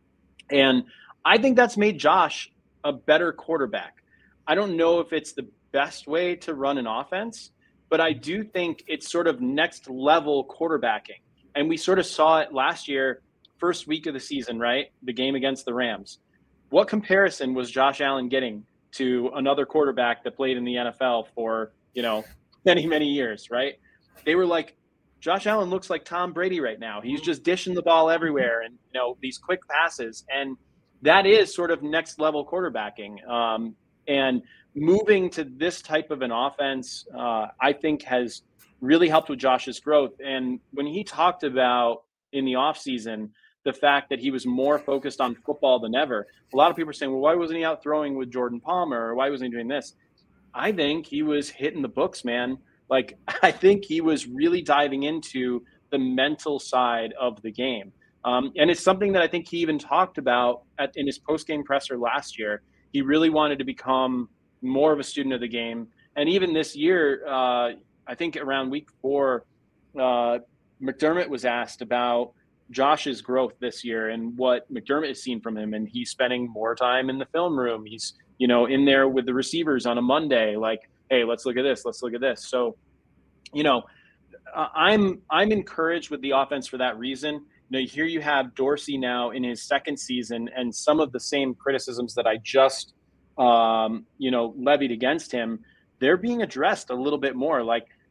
Speaker 3: And I think that's made Josh a better quarterback. I don't know if it's the best way to run an offense, but I do think it's sort of next level quarterbacking. And we sort of saw it last year, first week of the season, right? The game against the Rams. What comparison was Josh Allen getting to another quarterback that played in the N F L for, you know, many, many years, right? They were like, Josh Allen looks like Tom Brady right now. He's just dishing the ball everywhere and, you know, these quick passes. And that is sort of next level quarterbacking. Um, and moving to this type of an offense, uh, I think has really helped with Josh's growth. And when he talked about in the offseason, the fact that he was more focused on football than ever. A lot of people are saying, well, why wasn't he out throwing with Jordan Palmer? Or why wasn't he doing this? I think he was hitting the books, man. Like, I think he was really diving into the mental side of the game. Um, and it's something that I think he even talked about at, in his post-game presser last year. He really wanted to become more of a student of the game. And even this year, uh, I think around week four, uh, McDermott was asked about Josh's growth this year and what McDermott has seen from him. And he's spending more time in the film room. He's, you know, in there with the receivers on a Monday, like, hey, let's look at this. Let's look at this. So, you know, uh, I'm, I'm encouraged with the offense for that reason. You know, here you have Dorsey now in his second season, and some of the same criticisms that I just, um, you know, levied against him, they're being addressed a little bit more. Like,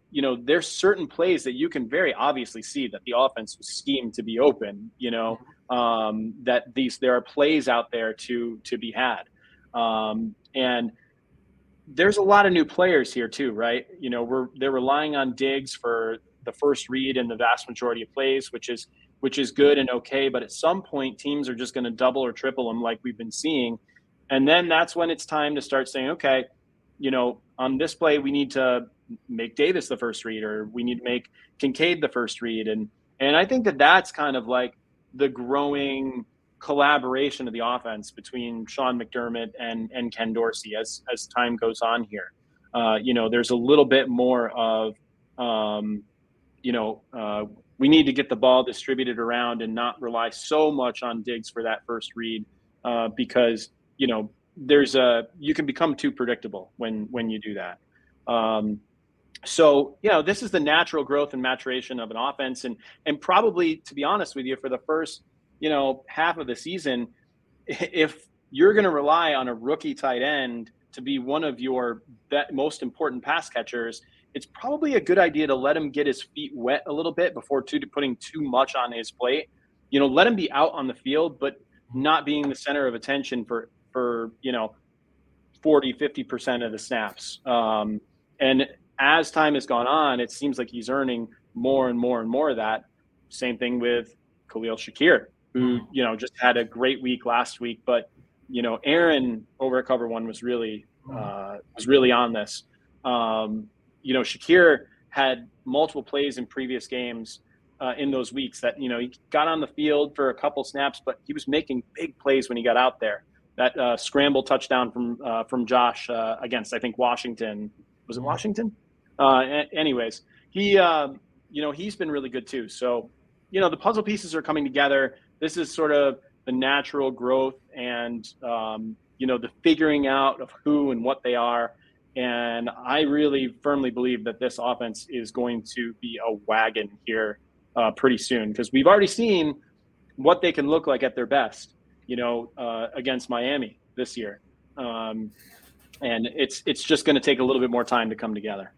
Speaker 3: you know, there's certain plays that you can very obviously see that the offense was schemed to be open, you know, um, that these, there are plays out there to, to be had. Um, and there's a lot of new players here too, right? You know, we're, they're relying on Diggs for the first read in the vast majority of plays, which is, which is good and okay. But at some point teams are just going to double or triple them like we've been seeing. And then that's when it's time to start saying, okay, you know, on this play, we need to make Davis the first read, or we need to make Kincaid the first read. And, and I think that that's kind of like the growing collaboration of the offense between Sean McDermott and, and Ken Dorsey as, as time goes on here. Uh, you know, there's a little bit more of, um, you know, uh, we need to get the ball distributed around and not rely so much on Diggs for that first read, uh, because, you know, there's a, you can become too predictable when, when you do that. Um, so, you know, this is the natural growth and maturation of an offense. And, and probably, to be honest with you, for the first, you know, half of the season, if you're going to rely on a rookie tight end to be one of your be- most important pass catchers, it's probably a good idea to let him get his feet wet a little bit before too, putting too much on his plate. You know, let him be out on the field, but not being the center of attention for, for, you know, forty, fifty percent of the snaps. Um, and as time has gone on, it seems like he's earning more and more and more of that. Same thing with Khalil Shakir, who, you know, just had a great week last week, but, you know, Aaron over at Cover One was really, uh, was really on this. Um, you know, Shakir had multiple plays in previous games uh, in those weeks that, you know, he got on the field for a couple snaps, but he was making big plays when he got out there. That uh, scramble touchdown from uh, from Josh uh, against, I think, Washington. Was it Washington? Uh, a- anyways, he, uh, you know, he's been really good too. So, you know, the puzzle pieces are coming together. This is sort of the natural growth and, um, you know, the figuring out of who and what they are. And I really firmly believe that this offense is going to be a wagon here uh, pretty soon, because we've already seen what they can look like at their best, you know, uh, against Miami this year. Um, and it's it's just going to take a little bit more time to come together.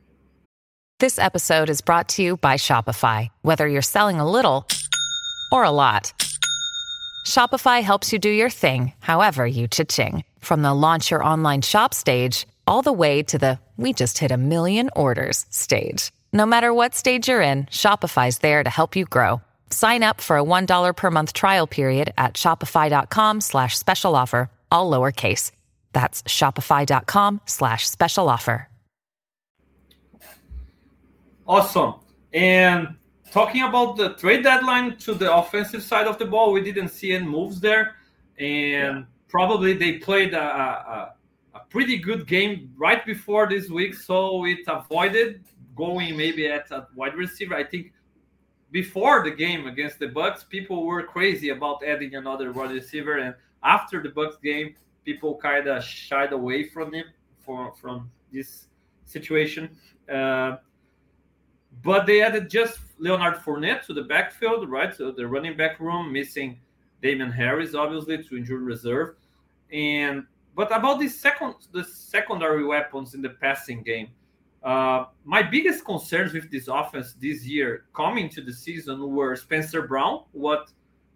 Speaker 6: This episode is brought to you by Shopify. Whether you're selling a little or a lot, Shopify helps you do your thing, however you cha-ching. From the launch your online shop stage, all the way to the we just hit a million orders stage. No matter what stage you're in, Shopify's there to help you grow. Sign up for a one dollar per month trial period at shopify.com slash special offer, all lowercase. That's shopify.com slash special offer.
Speaker 2: Awesome. And talking about the trade deadline to the offensive side of the ball, we didn't see any moves there. And yeah. probably they played a, a, a pretty good game right before this week, so it avoided going maybe at a wide receiver. I think before the game against the Bucs, people were crazy about adding another wide receiver, and after the Bucs game, people kind of shied away from him for from this situation. Uh, but they added just Leonard Fournette to the backfield, right? So the running back room, missing Damian Harris, obviously, to injured reserve. And but about the second, the secondary weapons in the passing game, uh, my biggest concerns with this offense this year coming to the season were Spencer Brown. What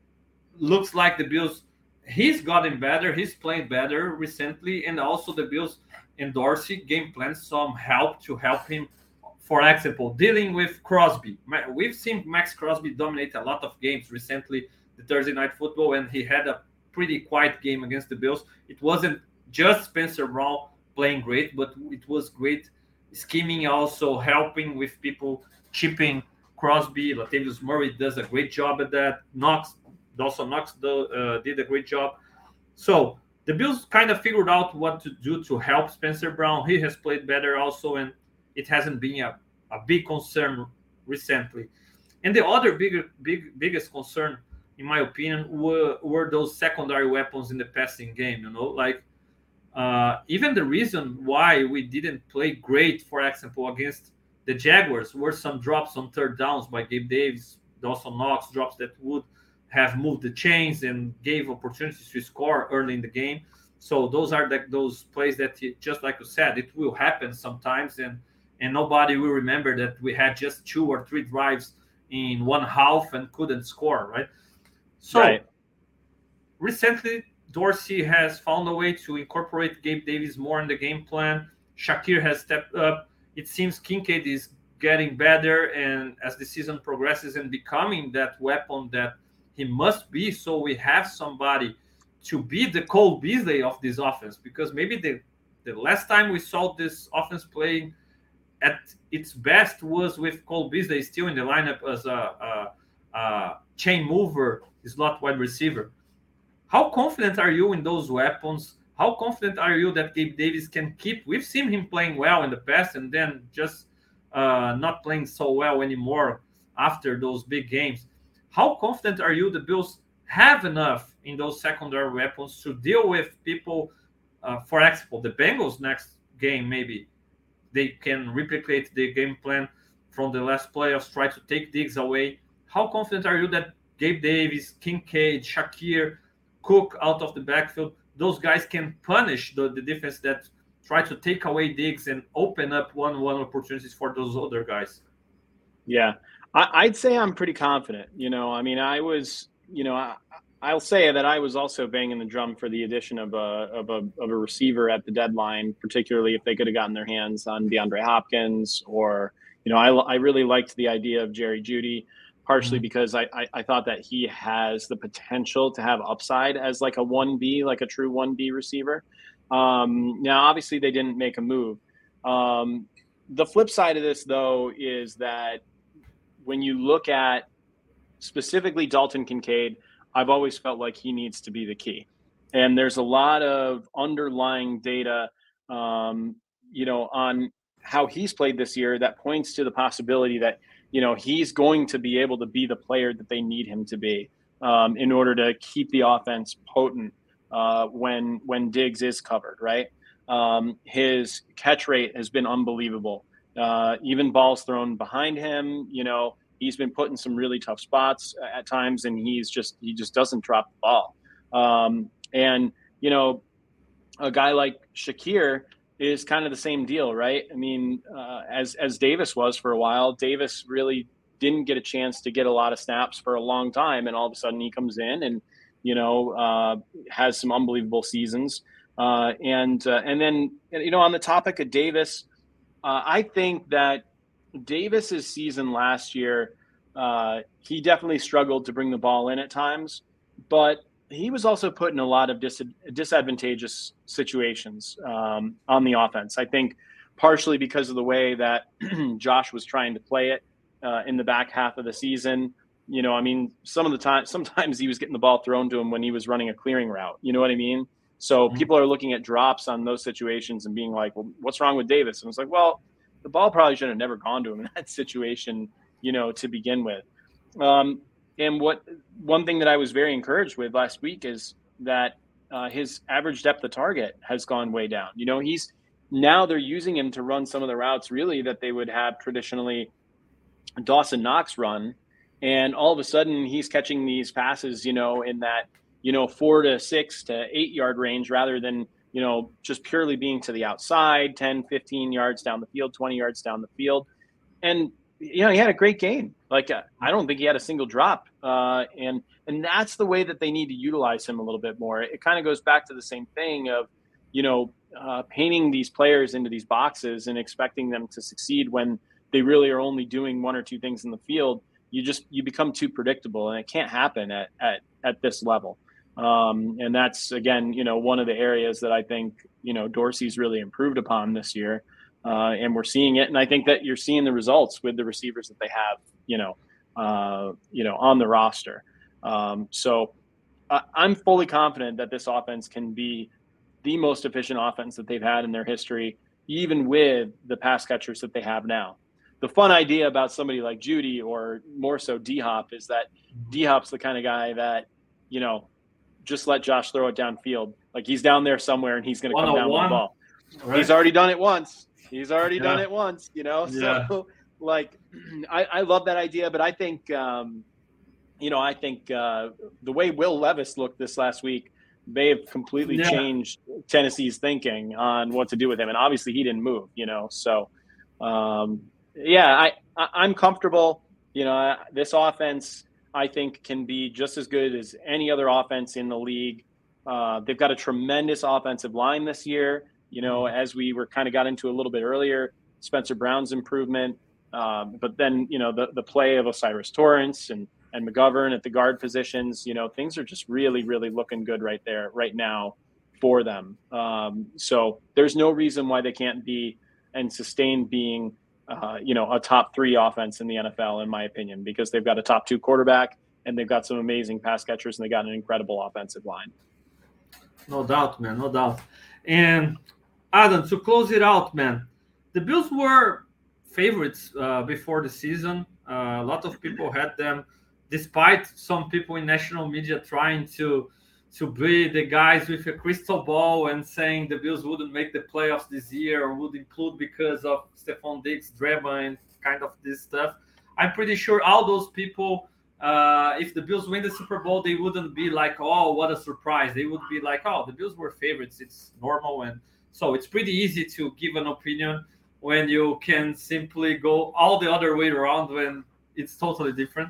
Speaker 2: looks like the Bills, he's gotten better, he's playing better recently, and also the Bills and Dorsey game plan some help to help him. For example, dealing with Crosby. We've seen Max Crosby dominate a lot of games recently, the Thursday Night Football, and he had a pretty quiet game against the Bills. It wasn't just Spencer Brown playing great, but it was great scheming, also helping with people chipping Crosby. Latavius Murray does a great job at that. Knox, Dawson Knox uh, did a great job. So the Bills kind of figured out what to do to help Spencer Brown. He has played better also, and it hasn't been a, a big concern recently. And the other bigger, big, biggest concern, in my opinion, were, were those secondary weapons in the passing game. You know, like uh, even the reason why we didn't play great, for example, against the Jaguars, were some drops on third downs by Gabe Davis, Dawson Knox, drops that would have moved the chains and gave opportunities to score early in the game. So those are the, those plays that, just like you said, it will happen sometimes, and and nobody will remember that we had just two or three drives in one half and couldn't score, right? So
Speaker 3: right.
Speaker 2: recently, Dorsey has found a way to incorporate Gabe Davis more in the game plan. Shakir has stepped up. It seems Kincaid is getting better, and as the season progresses and becoming that weapon that he must be, so we have somebody to be the Cole Beasley of this offense, because maybe the, the last time we saw this offense playing at its best was with Cole Beasley still in the lineup as a, a, a chain mover, slot wide receiver. How confident are you in those weapons? How confident are you that Gabe Davis can keep? We've seen him playing well in the past and then just uh, not playing so well anymore after those big games. How confident are you the Bills have enough in those secondary weapons to deal with people? Uh, for example, the Bengals next game, maybe they can replicate the game plan from the last playoffs, try to take Diggs away. How confident are you that Gabe Davis, Kincaid, Shakir, Cook out of the backfield, those guys can punish the, the defense that try to take away Diggs and open up one-on-one opportunities for those other guys?
Speaker 3: Yeah, I, I'd say I'm pretty confident. You know, I mean, I was, you know, I, I'll say that I was also banging the drum for the addition of a of a of a receiver at the deadline, particularly if they could have gotten their hands on DeAndre Hopkins, or, you know, I, I really liked the idea of Jerry Jeudy, partially mm-hmm. because I, I I thought that he has the potential to have upside as like a one B, like a true one B receiver. Um, now, obviously, they didn't make a move. Um, the flip side of this, though, is that when you look at specifically Dalton Kincaid, I've always felt like he needs to be the key. And there's a lot of underlying data, um, you know, on how he's played this year that points to the possibility that, you know, he's going to be able to be the player that they need him to be um, in order to keep the offense potent uh, when when Diggs is covered, right? Um, his catch rate has been unbelievable. Uh, even balls thrown behind him, you know, he's been put in some really tough spots at times, and he's just he just doesn't drop the ball. Um, and, you know, a guy like Shakir is kind of the same deal, right? I mean, uh, as as Davis was for a while, Davis really didn't get a chance to get a lot of snaps for a long time, and all of a sudden he comes in and, you know, uh, has some unbelievable seasons. Uh, and uh, and then, you know, on the topic of Davis, uh, I think that Davis's season last year, uh, he definitely struggled to bring the ball in at times, but he was also put in a lot of dis- disadvantageous situations um, on the offense. I think partially because of the way that Josh was trying to play it uh, in the back half of the season. You know, I mean, some of the time, sometimes he was getting the ball thrown to him when he was running a clearing route. You know what I mean? So mm-hmm. people are looking at drops on those situations and being like, well, what's wrong with Davis? And it's like, well, the ball probably should have never gone to him in that situation, you know, to begin with. Um, and what one thing that I was very encouraged with last week is that uh, his average depth of target has gone way down. You know, he's now they're using him to run some of the routes really that they would have traditionally Dawson Knox run. And all of a sudden he's catching these passes, you know, in that, you know, four to six to eight yard range rather than, you know, just purely being to the outside, ten, fifteen yards down the field, twenty yards down the field. And, you know, he had a great game. Like, uh, I don't think he had a single drop. Uh, and and that's the way that they need to utilize him a little bit more. It kind of goes back to the same thing of, you know, uh, painting these players into these boxes and expecting them to succeed when they really are only doing one or two things in the field. You just, you become too predictable, and it can't happen at, at, at this level. Um, and that's, again, you know, one of the areas that I think, you know, Dorsey's really improved upon this year. Uh, and we're seeing it. And I think that you're seeing the results with the receivers that they have, you know, uh, you know, on the roster. Um, so I, I'm fully confident that this offense can be the most efficient offense that they've had in their history, even with the pass catchers that they have now. The fun idea about somebody like Jeudy, or more so D-Hop, is that D-Hop's the kind of guy that, you know, just let Josh throw it downfield. Like, he's down there somewhere and he's going to come down with the ball. Right. He's already done it once. He's already yeah. done it once, you know? Yeah. So, like, I, I love that idea, but I think, um, you know, I think uh, the way Will Levis looked this last week may have completely yeah. changed Tennessee's thinking on what to do with him. And obviously he didn't move, you know? So, um, yeah, I, I I'm comfortable. You know, this offense I think can be just as good as any other offense in the league. Uh, they've got a tremendous offensive line this year. You know, as we were kind of got into a little bit earlier, Spencer Brown's improvement, um, but then you know the the play of Osiris Torrance and and McGovern at the guard positions. You know, things are just really really looking good right there right now for them. Um, so there's no reason why they can't be and sustain being, uh, you know, a top three offense in the N F L, in my opinion, because they've got a top two quarterback and they've got some amazing pass catchers and they got an incredible offensive line.
Speaker 2: No doubt, man. No doubt. And Adam, to close it out, man, the Bills were favorites uh, before the season. Uh, a lot of people had them, despite some people in national media trying to to be the guys with a crystal ball and saying the Bills wouldn't make the playoffs this year or would implode because of Stephon Diggs drama and kind of this stuff. I'm pretty sure all those people, uh, if the Bills win the Super Bowl, they wouldn't be like, oh, what a surprise. They would be like, oh, the Bills were favorites. It's normal. And so it's pretty easy to give an opinion when you can simply go all the other way around when it's totally different.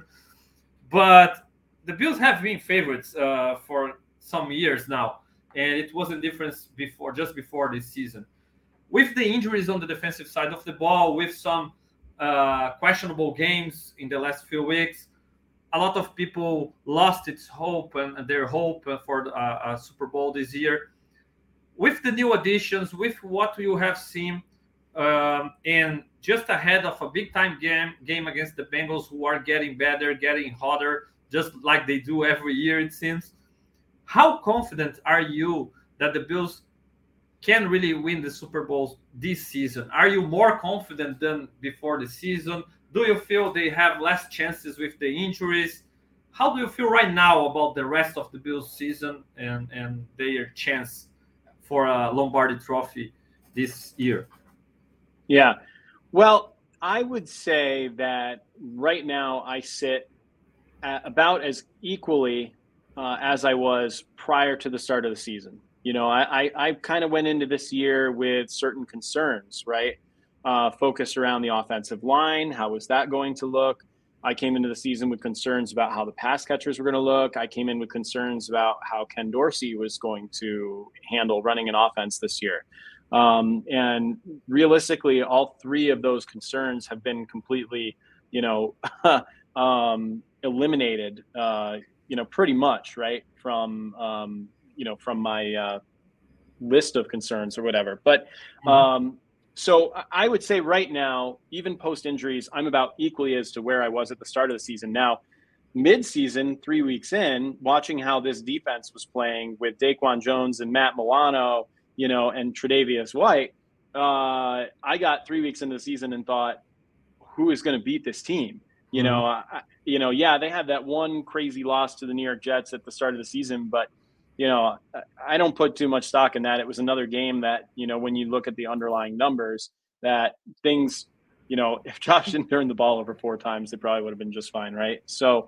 Speaker 2: But the Bills have been favorites uh, for some years now, and it wasn't different before, just before this season. With the injuries on the defensive side of the ball, with some uh, questionable games in the last few weeks, a lot of people lost its hope and their hope for a, a Super Bowl this year. With the new additions, with what you have seen, um, and just ahead of a big-time game game against the Bengals, who are getting better, getting hotter, just like they do every year, it seems. How confident are you that the Bills can really win the Super Bowl this season? Are you more confident than before the season? Do you feel they have less chances with the injuries? How do you feel right now about the rest of the Bills season and, and their chance for a Lombardi Trophy this year?
Speaker 3: Yeah, well, I would say that right now I sit at about as equally uh, as I was prior to the start of the season. You know, I, I, I kind of went into this year with certain concerns, right? Uh, focused around the offensive line. How was that going to look? I came into the season with concerns about how the pass catchers were going to look. I came in with concerns about how Ken Dorsey was going to handle running an offense this year. Um, and realistically, all three of those concerns have been completely, you know, um, eliminated, uh, you know, pretty much, right, from, um, you know, from my uh, list of concerns or whatever. But um, so I would say right now, even post injuries, I'm about equally as to where I was at the start of the season. Now, mid-season, three weeks in, watching how this defense was playing with Daquan Jones and Matt Milano, you know, and Tre'Davious White, uh, I got three weeks into the season and thought, who is going to beat this team? You know, mm-hmm. I, you know, yeah, they had that one crazy loss to the New York Jets at the start of the season, but you know, I don't put too much stock in that. It was another game that, you know, when you look at the underlying numbers, that things, you know, if Josh didn't turn the ball over four times, they probably would have been just fine, right? So,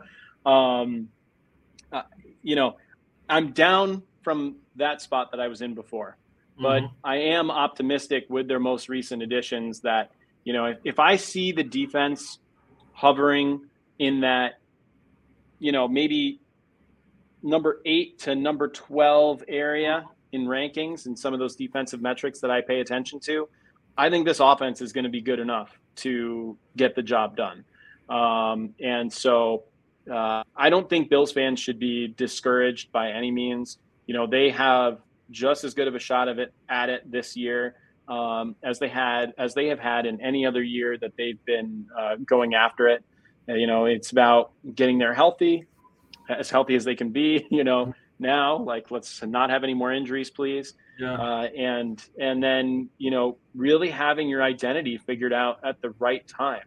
Speaker 3: um, uh, you know, I'm down from that spot that I was in before, but mm-hmm. I am optimistic with their most recent additions that, you know, if, if I see the defense hovering in that, you know, maybe number eight to number twelve area in rankings and some of those defensive metrics that I pay attention to, I think this offense is going to be good enough to get the job done. Um, and so uh, I don't think Bills fans should be discouraged by any means. You know, they have just as good of a shot of it at it this year um, as they had, as they have had in any other year that they've been uh, going after it. Uh, you know, it's about getting there healthy, as healthy as they can be, you know, now, like, let's not have any more injuries, please. Yeah. Uh, and, and then, you know, really having your identity figured out at the right time.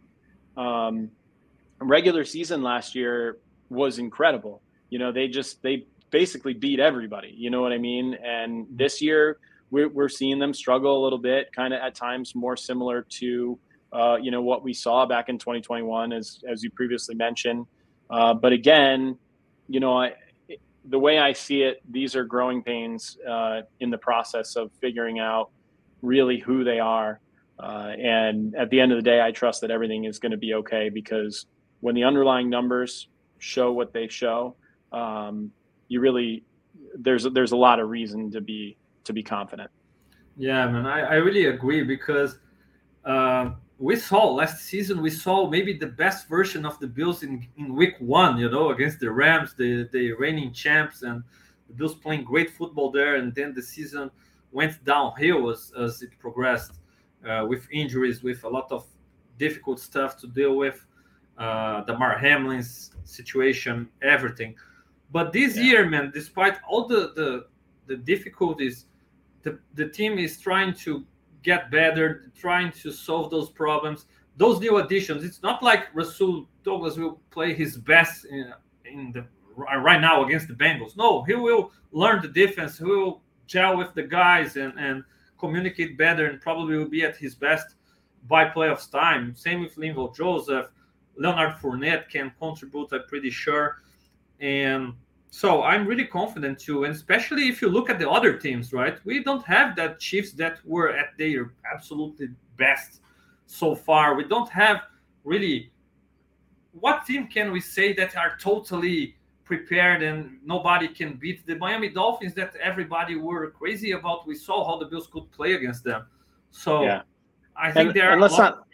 Speaker 3: Um, regular season last year was incredible. You know, they just, they basically beat everybody, you know what I mean? And this year we're, we're seeing them struggle a little bit, kind of at times more similar to, uh, you know, what we saw back in twenty twenty-one, as, as you previously mentioned. Uh, but again, you know, I, the way I see it, these are growing pains uh, in the process of figuring out really who they are. Uh, and at the end of the day, I trust that everything is going to be okay, because when the underlying numbers show what they show, um, you really there's there's a lot of reason to be to be confident.
Speaker 2: Yeah, man, I, I really agree, because uh, we saw last season, we saw maybe the best version of the Bills in, in week one, you know, against the Rams, the, the reigning champs, and the Bills playing great football there. And then the season went downhill as, as it progressed, uh, with injuries, with a lot of difficult stuff to deal with, uh, the Damar Hamlin's situation, everything. But this yeah. year, man, despite all the, the, the difficulties, the, the team is trying to get better, trying to solve those problems. Those new additions, it's not like Rasul Douglas will play his best in, in the right now against the Bengals. No, he will learn the defense. He will gel with the guys and, and communicate better, and probably will be at his best by playoffs time. Same with Linval Joseph. Leonard Fournette can contribute, I'm pretty sure. And so I'm really confident too, and especially if you look at the other teams, right? We don't have that Chiefs that were at their absolutely best so far. We don't have really, what team can we say that are totally prepared and nobody can beat? The Miami Dolphins that everybody were crazy about. We saw how the Bills could play against them. So yeah. I think
Speaker 3: and,
Speaker 2: there
Speaker 3: and
Speaker 2: are
Speaker 3: let's not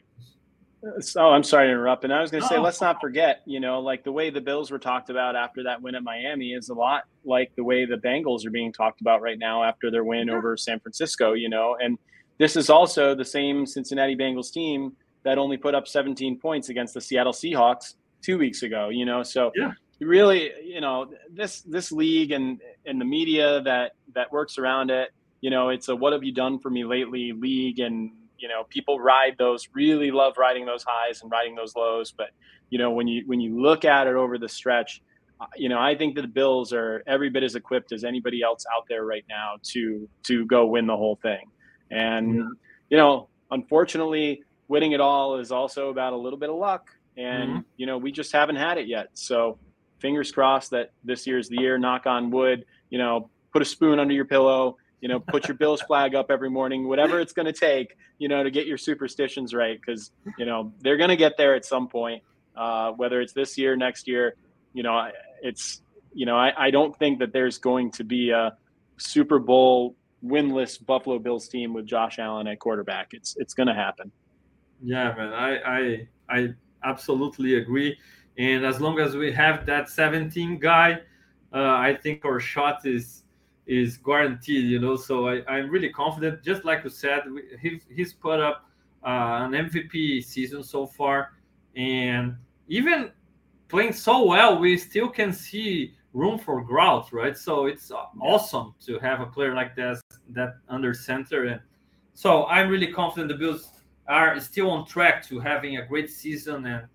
Speaker 3: Oh, I'm sorry to interrupt. And I was going to say,
Speaker 2: no.
Speaker 3: let's not forget, you know, like the way the Bills were talked about after that win at Miami is a lot like the way the Bengals are being talked about right now after their win yeah. over San Francisco, you know. And this is also the same Cincinnati Bengals team that only put up seventeen points against the Seattle Seahawks two weeks ago, you know. So yeah. really, you know, this this league and, and the media that, that works around it, you know, it's a what have you done for me lately league. And you know, people ride those, really love riding those highs and riding those lows. But, you know, when you when you look at it over the stretch, uh, you know, I think that the Bills are every bit as equipped as anybody else out there right now to to go win the whole thing. And, yeah. you know, unfortunately, winning it all is also about a little bit of luck. And, mm-hmm. you know, we just haven't had it yet. So fingers crossed that this year's the year, knock on wood, you know, put a spoon under your pillow. You know, put your Bills flag up every morning, whatever it's going to take, you know, to get your superstitions right. Because, you know, they're going to get there at some point, uh, whether it's this year, next year. You know, it's, you know, I, I don't think that there's going to be a Super Bowl winless Buffalo Bills team with Josh Allen at quarterback. It's it's going to happen.
Speaker 2: Yeah, man, I, I, I absolutely agree. And as long as we have that seventeen guy, uh, I think our shot is, is guaranteed, you know. So I, I'm really confident. Just like you said, he, he's put up uh, an M V P season so far, and even playing so well, we still can see room for growth, right? So it's awesome to have a player like that that under center. And so I'm really confident the Bills are still on track to having a great season, and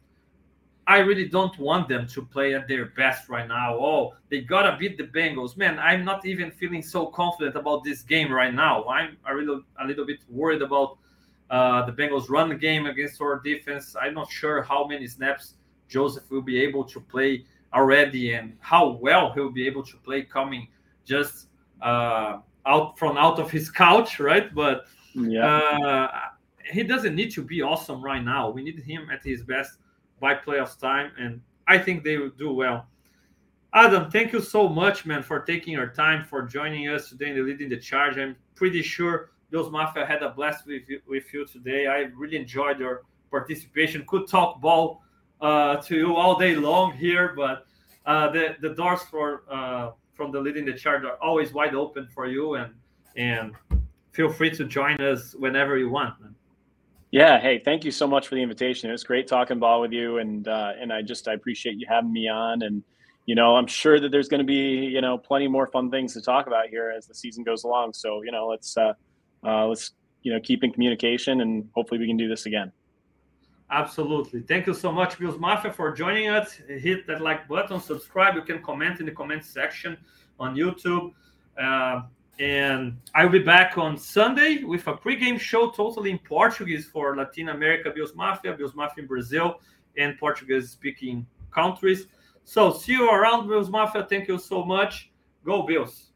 Speaker 2: I really don't want them to play at their best right now. Oh, they got to beat the Bengals. Man, I'm not even feeling so confident about this game right now. I'm a little, a little bit worried about uh, the Bengals run game against our defense. I'm not sure how many snaps Joseph will be able to play already and how well he'll be able to play coming just uh, out from out of his couch, right? But yeah. uh, he doesn't need to be awesome right now. We need him at his best by playoffs time, and I think they will do well. Adam, thank you so much, man, for taking your time, for joining us today in the Leading the Charge. I'm pretty sure Bills Mafia had a blast with you, with you today. I really enjoyed your participation. Could talk ball uh, to you all day long here, but uh, the, the doors for uh, from the Leading the Charge are always wide open for you, and and feel free to join us whenever you want, man.
Speaker 3: Yeah. Hey, thank you so much for the invitation. It was great talking ball with you. And, uh, and I just, I appreciate you having me on. And, you know, I'm sure that there's going to be, you know, plenty more fun things to talk about here as the season goes along. So, you know, let's, uh, uh, let's, you know, keep in communication, and hopefully we can do this again.
Speaker 2: Absolutely. Thank you so much, Bills Mafia, for joining us. Hit that like button, subscribe. You can comment in the comment section on YouTube. Uh, And I'll be back on Sunday with a pregame show totally in Portuguese for Latin America, Bills Mafia, Bills Mafia in Brazil, and Portuguese-speaking countries. So see you around, Bills Mafia. Thank you so much. Go Bills.